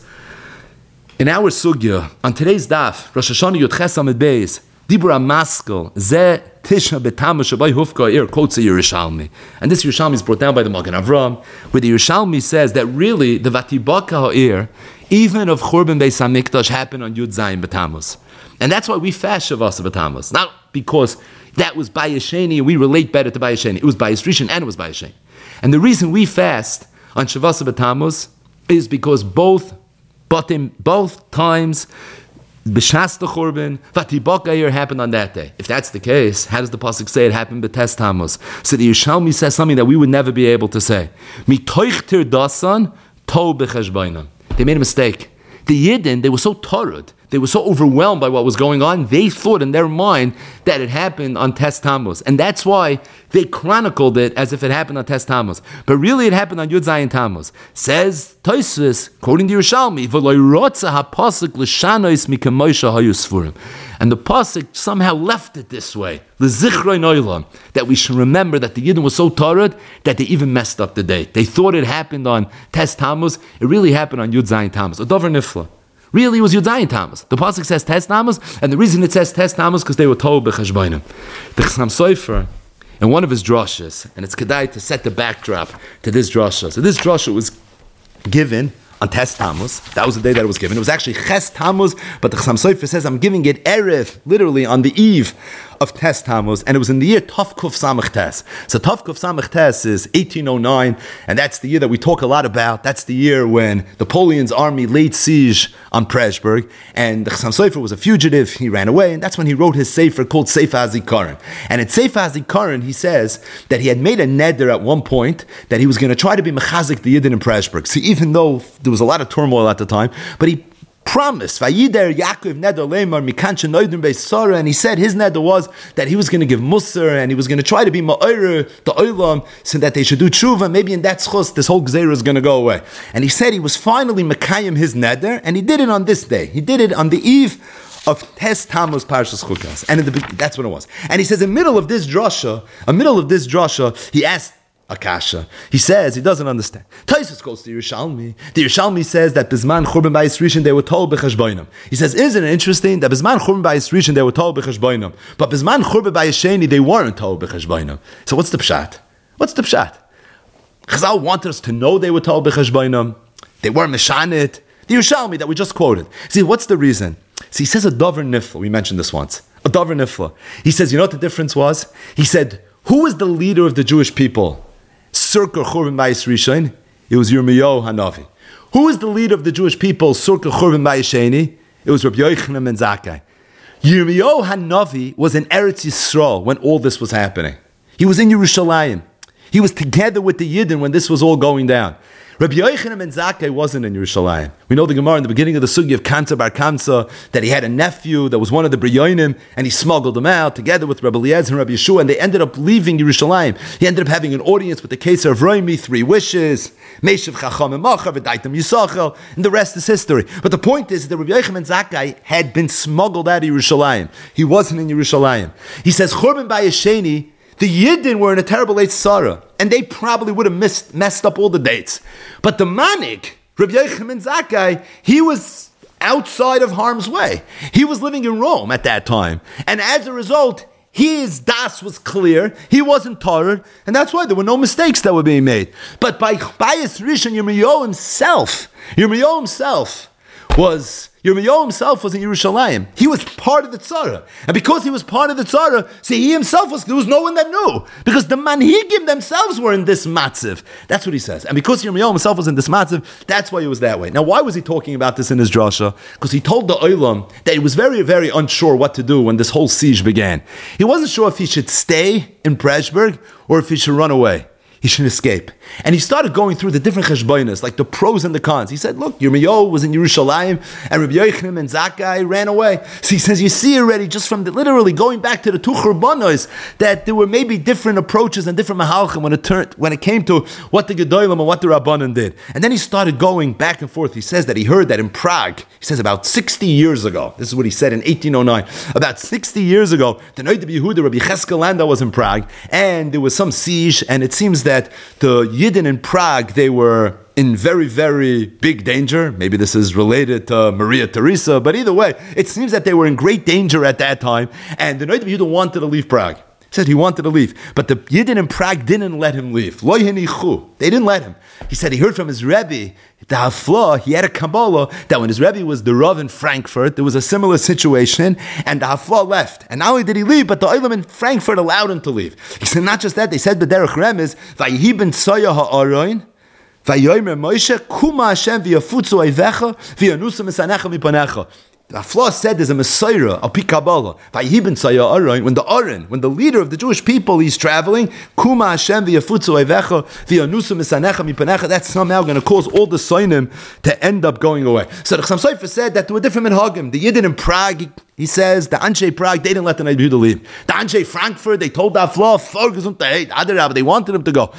S1: in our sugya, on today's daf, Rosh Hashanah Yud Ches Amid Beis, Dibra Maskel, Ze Tisha B'Tammuz Shabbai Hufka Ir, quotes a Yerushalmi. And this Yerushalmi is brought down by the Magen Avram, where the Yerushalmi says that really the Vatibaka Ha'ir, even of Churban Beis HaMikdash, happened on Yud Zayin B'Tammuz. And that's why we fast Shavasa B'Tammuz. Not because that was Bayis Sheni and we relate better to Bayis Sheni. It was Bayis Rishon and it was Bayis Sheni. And the reason we fast on Shavasa B'Tammuz is because both Batim, both times B'Shas Churban, Vatibaka Ha'ir happened on that day. If that's the case, how does the pasuk say it happened B'Tes Tammuz? So the Yerushalmi says something that we would never be able to say. Mitoich tir dasan to b'cheshbonam. They made a mistake. The Yidden, they were so torud. they were so overwhelmed by what was going on, they thought in their mind that it happened on Tes Tammuz. And that's why they chronicled it as if it happened on Tes Tammuz. But really it happened on Yud Zayin Tammuz. Says Tosfos, quoting the Yerushalmi, V'lo rotza hapasuk l'shanois mikamoisha hayusfurim. And the pasuk somehow left it this way, l'zichroi noylam, that we should remember that the Yidden was so torrid that they even messed up the date. They thought it happened on Tes Tammuz. It really happened on Yud Zayin Tammuz. A dover nifla. Really, it was Yud Zayin Tammuz. The pasuk says Tes Tammuz, and the reason it says Tes Tammuz because they were told b'cheshbainim. The Chassam Sofer, in one of his drashas, and it's kedai to set the backdrop to this drasha. So this drasha was given on Tes Tammuz. That was the day that it was given. It was actually Ches Tammuz, but the Chassam Sofer says, I'm giving it Erev, literally on the eve of Tes Tammuz, and it was in the year Tov Kuf Samach Tes. So Tov Kuf Samach Tes is eighteen oh nine, and that's the year that we talk a lot about. That's the year when Napoleon's army laid siege on Preshburg, and the Chassam Sofer was a fugitive. He ran away, and that's when he wrote his sefer called Sefer HaZikaron. And in Sefer HaZikaron, he says that he had made a neder at one point that he was going to try to be mechazik the Yidden in Preshburg. So even though there was a lot of turmoil at the time, but he promised, Vayider Yaakov neder lemar mikanchen noidim beis Sarah, and he said his neder was that he was going to give musar and he was going to try to be ma'orer the olam so that they should do tshuva. Maybe in that schus this whole gzeira is going to go away. And he said he was finally mekayim his neder, and he did it on this day. He did it on the eve of Tes Tammuz Parshas Chukas, and in the, that's what it was. And he says, in the middle of this drasha, in the middle of this drasha, he asked Akasha. He says he doesn't understand. Tosfos goes to Yerushalmi. The Yerushalmi says that Bizman Churban Bayis Rishon they were told b'cheshbonam. He says, isn't it interesting that Bizman Churban Bayis Rishon they were told b'cheshbonam, but Bizman Churban Bayis Sheni they weren't told b'cheshbonam. So what's the pshat? What's the pshat? Chazal wanted us to know they were told b'cheshbonam. They weren't meshanit. The Yerushalmi that we just quoted. See, what's the reason? See, he says a dover nifla. We mentioned this once. A dover nifla. He says, you know what the difference was? He said, who was the leader of the Jewish people? Circa Churban Bayis Rishon, it was Yirmiyahu Hanavi. Who was the leader of the Jewish people? Circa Churban Bayis Sheni, it was Rabbi Yochanan ben Zakkai. Yirmiyahu Hanavi was in Eretz Yisrael when all this was happening. He was in Yerushalayim. He was together with the Yidden when this was all going down. Rabbi Yochanan ben Zakkai wasn't in Yerushalayim. We know the Gemara in the beginning of the Sugi of Kansa Bar Kamsa that he had a nephew that was one of the Briyonim, and he smuggled them out together with Rabbi Eliezer and Rabbi Yeshua, and they ended up leaving Yerushalayim. He ended up having an audience with the Keser of Roimi, three wishes, Meshav Chacham and Machav, V'daitam Yisachel, and the rest is history. But the point is that Rabbi Yochanan ben Zakkai had been smuggled out of Yerushalayim. He wasn't in Yerushalayim. He says, Churban Bayis Sheni, the Yidden were in a terrible Eitzara, and they probably would have missed, messed up all the dates. But the Manik, Rabbi Yochanan ben Zakkai, he was outside of harm's way. He was living in Rome at that time. And as a result, his das was clear. He wasn't tired, and that's why there were no mistakes that were being made. But by Bayis Rishon, Yirmiyahu himself, Yirmiyahu himself was... Yirmiyahu himself was in Yerushalayim. He was part of the Tzara. And because he was part of the Tzara, see, he himself was, there was no one that knew. Because the Manhigim themselves were in this matziv. That's what he says. And because Yirmiyahu himself was in this matziv, that's why he was that way. Now, why was he talking about this in his drasha? Because he told the Olam that he was very, very unsure what to do when this whole siege began. He wasn't sure if he should stay in Preshburg or if he should run away. He should escape. And he started going through the different cheshbonos, like the pros and the cons. He said, look, Yirmiyahu was in Yerushalayim, and Rabbi Yochanan and Zakkai ran away. So he says, you see already, just from the, literally going back to the two churbanos, that there were maybe different approaches and different mahalchim when it turned, when it came to what the Gedolim and what the Rabbanan did. And then he started going back and forth. He says that he heard that in Prague, he says about sixty years ago, this is what he said in eighteen oh nine, about sixty years ago, the Noid of Yehuda, Rabbi Cheskel Landa was in Prague, and there was some siege, and it seems that that the Yidden in Prague, they were in very, very big danger. Maybe this is related to Maria Theresa, but either way, it seems that they were in great danger at that time, and the Noid of Yehuda wanted to leave Prague. He said he wanted to leave, but the Yidden in Prague didn't let him leave. Lo yenichu. They didn't let him. He said he heard from his Rebbe, the Hafla, he had a Kabbalah, that when his Rebbe was the Rav in Frankfurt, there was a similar situation, and the Hafla left. And not only did he leave, but the Olam in Frankfurt allowed him to leave. He said not just that, they said B'derech Remez, Vayihi ben Tzoya ha'aroin, Vayomer Moshe, Kuma Hashem v'yafutzu oivecha, v'yanusa misanecha mipanecha. The Afla said there's a Messiah, a Pikabala, when the Aron, when the leader of the Jewish people, he's traveling, Kuma Hashem v'yafutzu evecha v'yanusu misanecha mipanecha, that's somehow going to cause all the Sainim to end up going away. So the Chassam Sofer said that there were different minhagim. The Yidden in Prague, he, he says, the Anshe Prague, they didn't let the Neit Yehuda leave. The Anshe Frankfurt, they told the Afla, they wanted him to go.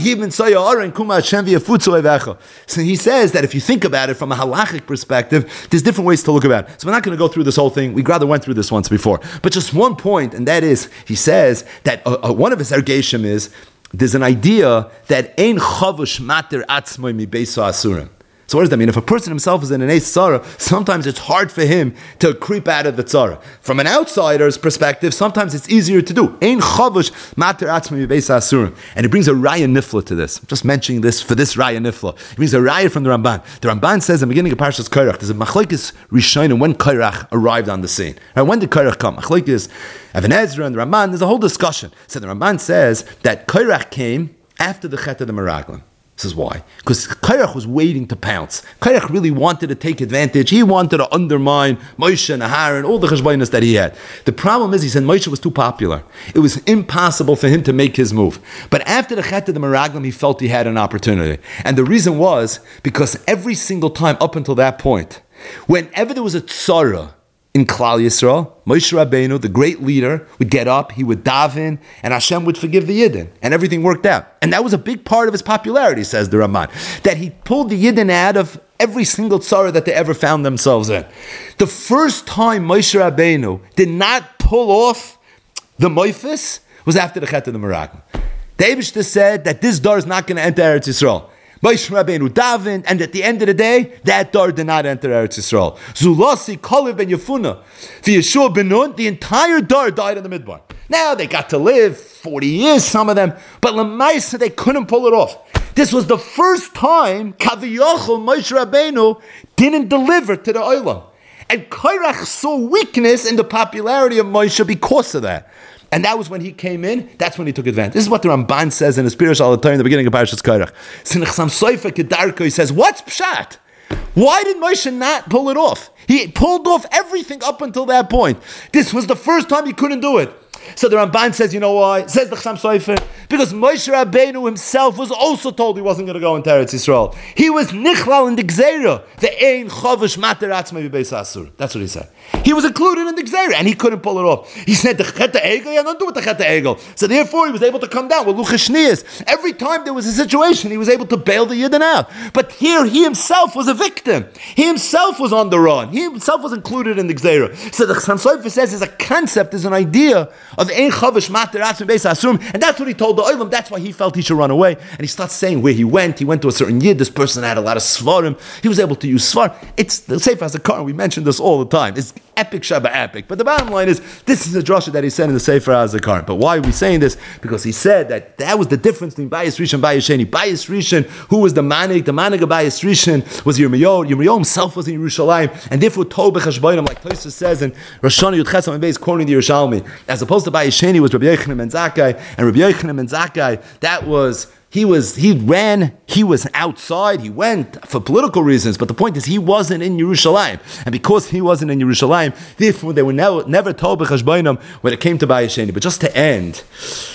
S1: So he says that if you think about it from a halachic perspective, there's different ways to look about it. So we're not going to go through this whole thing. We rather went through this once before. But just one point, and that is, he says that uh, uh, one of his ergeshim is, there's an idea that ein chavush mater atzmoi mi beisa asurim. So what does that mean? If a person himself is in an Eis Tzara, sometimes it's hard for him to creep out of the Tzara. From an outsider's perspective, sometimes it's easier to do. Ein chavush mater atzmei mi beisa asurim. And he brings a raya nifla to this. I'm just mentioning this for this raya nifla. He brings a raya from the Ramban. The Ramban says in the beginning of Parshas Korach, there's a machlekes rishonim when Korach arrived on the scene. Right, when did Korach come? Machlekes Even Ezra and the Ramban, there's a whole discussion. So the Ramban says that Korach came after the Chet of the Meraglim. This is why. Because Korach was waiting to pounce. Korach really wanted to take advantage. He wanted to undermine Moshe and Aharon, all the cheshbonos that he had. The problem is, he said Moshe was too popular. It was impossible for him to make his move. But after the Chet of the Meraglim, he felt he had an opportunity. And the reason was because every single time up until that point, whenever there was a tzara in Klal Yisrael, Moshe Rabbeinu, the great leader, would get up, he would daven, and Hashem would forgive the Yidden, and everything worked out. And that was a big part of his popularity, says the Ramban, that he pulled the Yidden out of every single tzara that they ever found themselves in. The first time Moshe Rabbeinu did not pull off the moifis was after the Chet of the Meraglim. The Eibishter said that this door is not going to enter Eretz Yisrael. Moshe Rabbeinu davened, and at the end of the day, that door did not enter Eretz Yisrael. Zulasi, Kalev, ben Yefuna, Yeshua ben Nun, the entire door died in the Midbar. Now they got to live forty years, some of them, but Lamaisa, they couldn't pull it off. This was the first time Kaviyachol Moshe Rabbeinu didn't deliver to the Olam. And Korach saw weakness in the popularity of Moshe because of that. And that was when he came in, that's when he took advantage. This is what the Ramban says in his Pirush Al Torah in the beginning of Parashas Korach. Sinechsam Soifa Kedarko, he says, what's Pshat? Why did Moshe not pull it off? He pulled off everything up until that point. This was the first time he couldn't do it. So the Ramban says, you know why? Says the Chassam Sofer, because Moshe Rabbeinu himself was also told he wasn't going to go into Eretz Yisrael. He was nichlal in the Gzeira, the ein chavush mater atzmei beis asur. That's what he said. He was included in the Gzeira, and he couldn't pull it off. He said, the Chet Egel, yeah, don't do it the Chet Egel. So therefore, he was able to come down with Luchas Shnias. Every time there was a situation, he was able to bail the Yidden out. But here, he himself was a victim. He himself was on the run. He himself was included in the Gzeira. So the Chassam Sofer says, there's a concept, there's an idea of ein chavush mater atzmei beis asurim, and that's what he told the Olam. That's why he felt he should run away. And he starts saying where he went. He went to a certain yid. This person had a lot of svarim. He was able to use svar. It's the Sefer HaZikaron. We mention this all the time. It's epic shaba epic. But the bottom line is, this is a drasha that he said in the Sefer HaZikaron. But why are we saying this? Because he said that that was the difference between Bayis Rishon and Bayis Sheni. Bayis Rishon, who was the manik? The manik of Bayis Rishon was Yirmiyahu. Yirmiyahu himself was in Yerushalayim, and therefore Tov b'chashbonim, like Tosfos says in Rosh Hashanah Yud Ches Amud Beis, quoting the Yerushalmi, as opposed to Bayis Sheni was Rabbi Yochanan ben Zakkai, and Rabbi Yochanan ben Zakkai, that was He was, he ran, he was outside, he went for political reasons, but the point is he wasn't in Yerushalayim. And because he wasn't in Yerushalayim, therefore they were never, never told b'chashbonim when it came to Bayis Sheni. But just to end,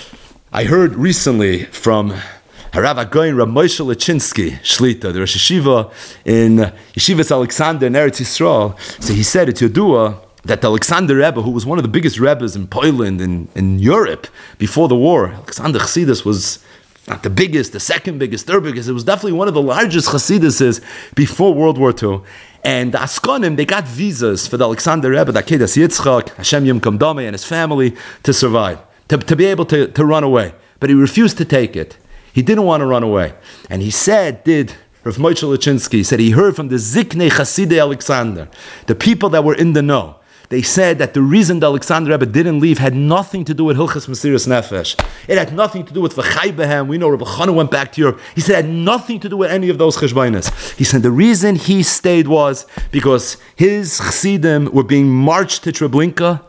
S1: I heard recently from Harav Agoyin Rav Moshe Lechinsky, Shlita, the Rosh Yeshiva in Yeshivas Alexander in Eretz Yisrael. So he said, it's Yodua, that the Alexander Rebbe, who was one of the biggest Rebbes in Poland and in Europe before the war, Alexander Chassidus was not the biggest, the second biggest, third biggest. It was definitely one of the largest Chassiduses before World War Two. And the Askonim, they got visas for the Alexander Rebbe, the Akedas Yitzchak, Hashem Yimkom Dameh, and his family to survive, to, to be able to, to run away. But he refused to take it. He didn't want to run away. And he said, did Rav Moshe Lechinsky, said he heard from the Ziknei Chassidei Alexander, the people that were in the know. They said that the reason the Alexander Rebbe didn't leave had nothing to do with Hilchas Mesiras Nefesh. It had nothing to do with V'chai Behem. We know Rabbi Chana went back to Europe. He said it had nothing to do with any of those cheshbonos. He said the reason he stayed was because his chassidim were being marched to Treblinka,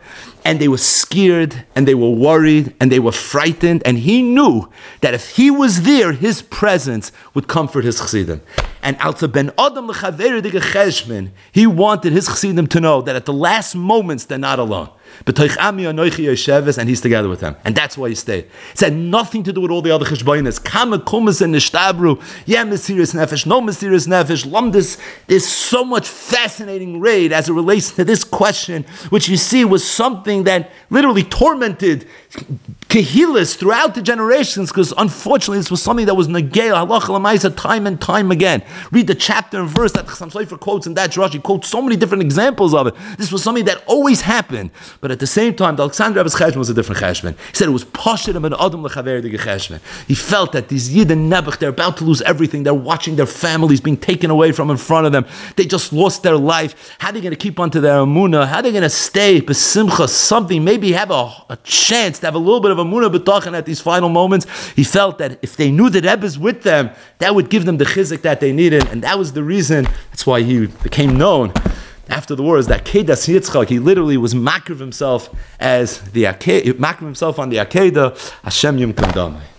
S1: and they were scared, and they were worried, and they were frightened, and he knew that if he was there, his presence would comfort his chassidim. And Alta ben Adam l'chaver dige cheshbon, he wanted his chassidim to know that at the last moments they're not alone. And he's together with them. And that's why he stayed. It had nothing to do with all the other cheshbonis. Kama kumas and nishtabru. Yeah, mysterious nefesh, no mysterious nefesh. Lumdis. There's so much fascinating raid as it relates to this question, which you see was something that literally tormented Kehilas throughout the generations, because unfortunately this was something that was negay halacha l'maisa time and time again. Read the chapter and verse that Chassam Sofer quotes in that Rashi quotes so many different examples of it. This was something that always happened, but at the same time, the Alexander Rebbe's cheshbon was a different cheshbon. He said it was poshet and adam lechaver dige cheshbon. He felt that these Yid and Nebuch, they're about to lose everything. They're watching their families being taken away from in front of them. They just lost their life. How are they going to keep onto their emunah? How are they going to stay besimcha, something, maybe have a, a chance to have a little bit of emunah b'tachan at these final moments? He felt that if they knew that Rebbe is with them, that would give them the chizik that they needed, and that was the reason. That's why he became known after the war as that Kedas Yitzchak. He literally was makriv himself as the makriv himself on the Akedah. Hashem Yom Damai.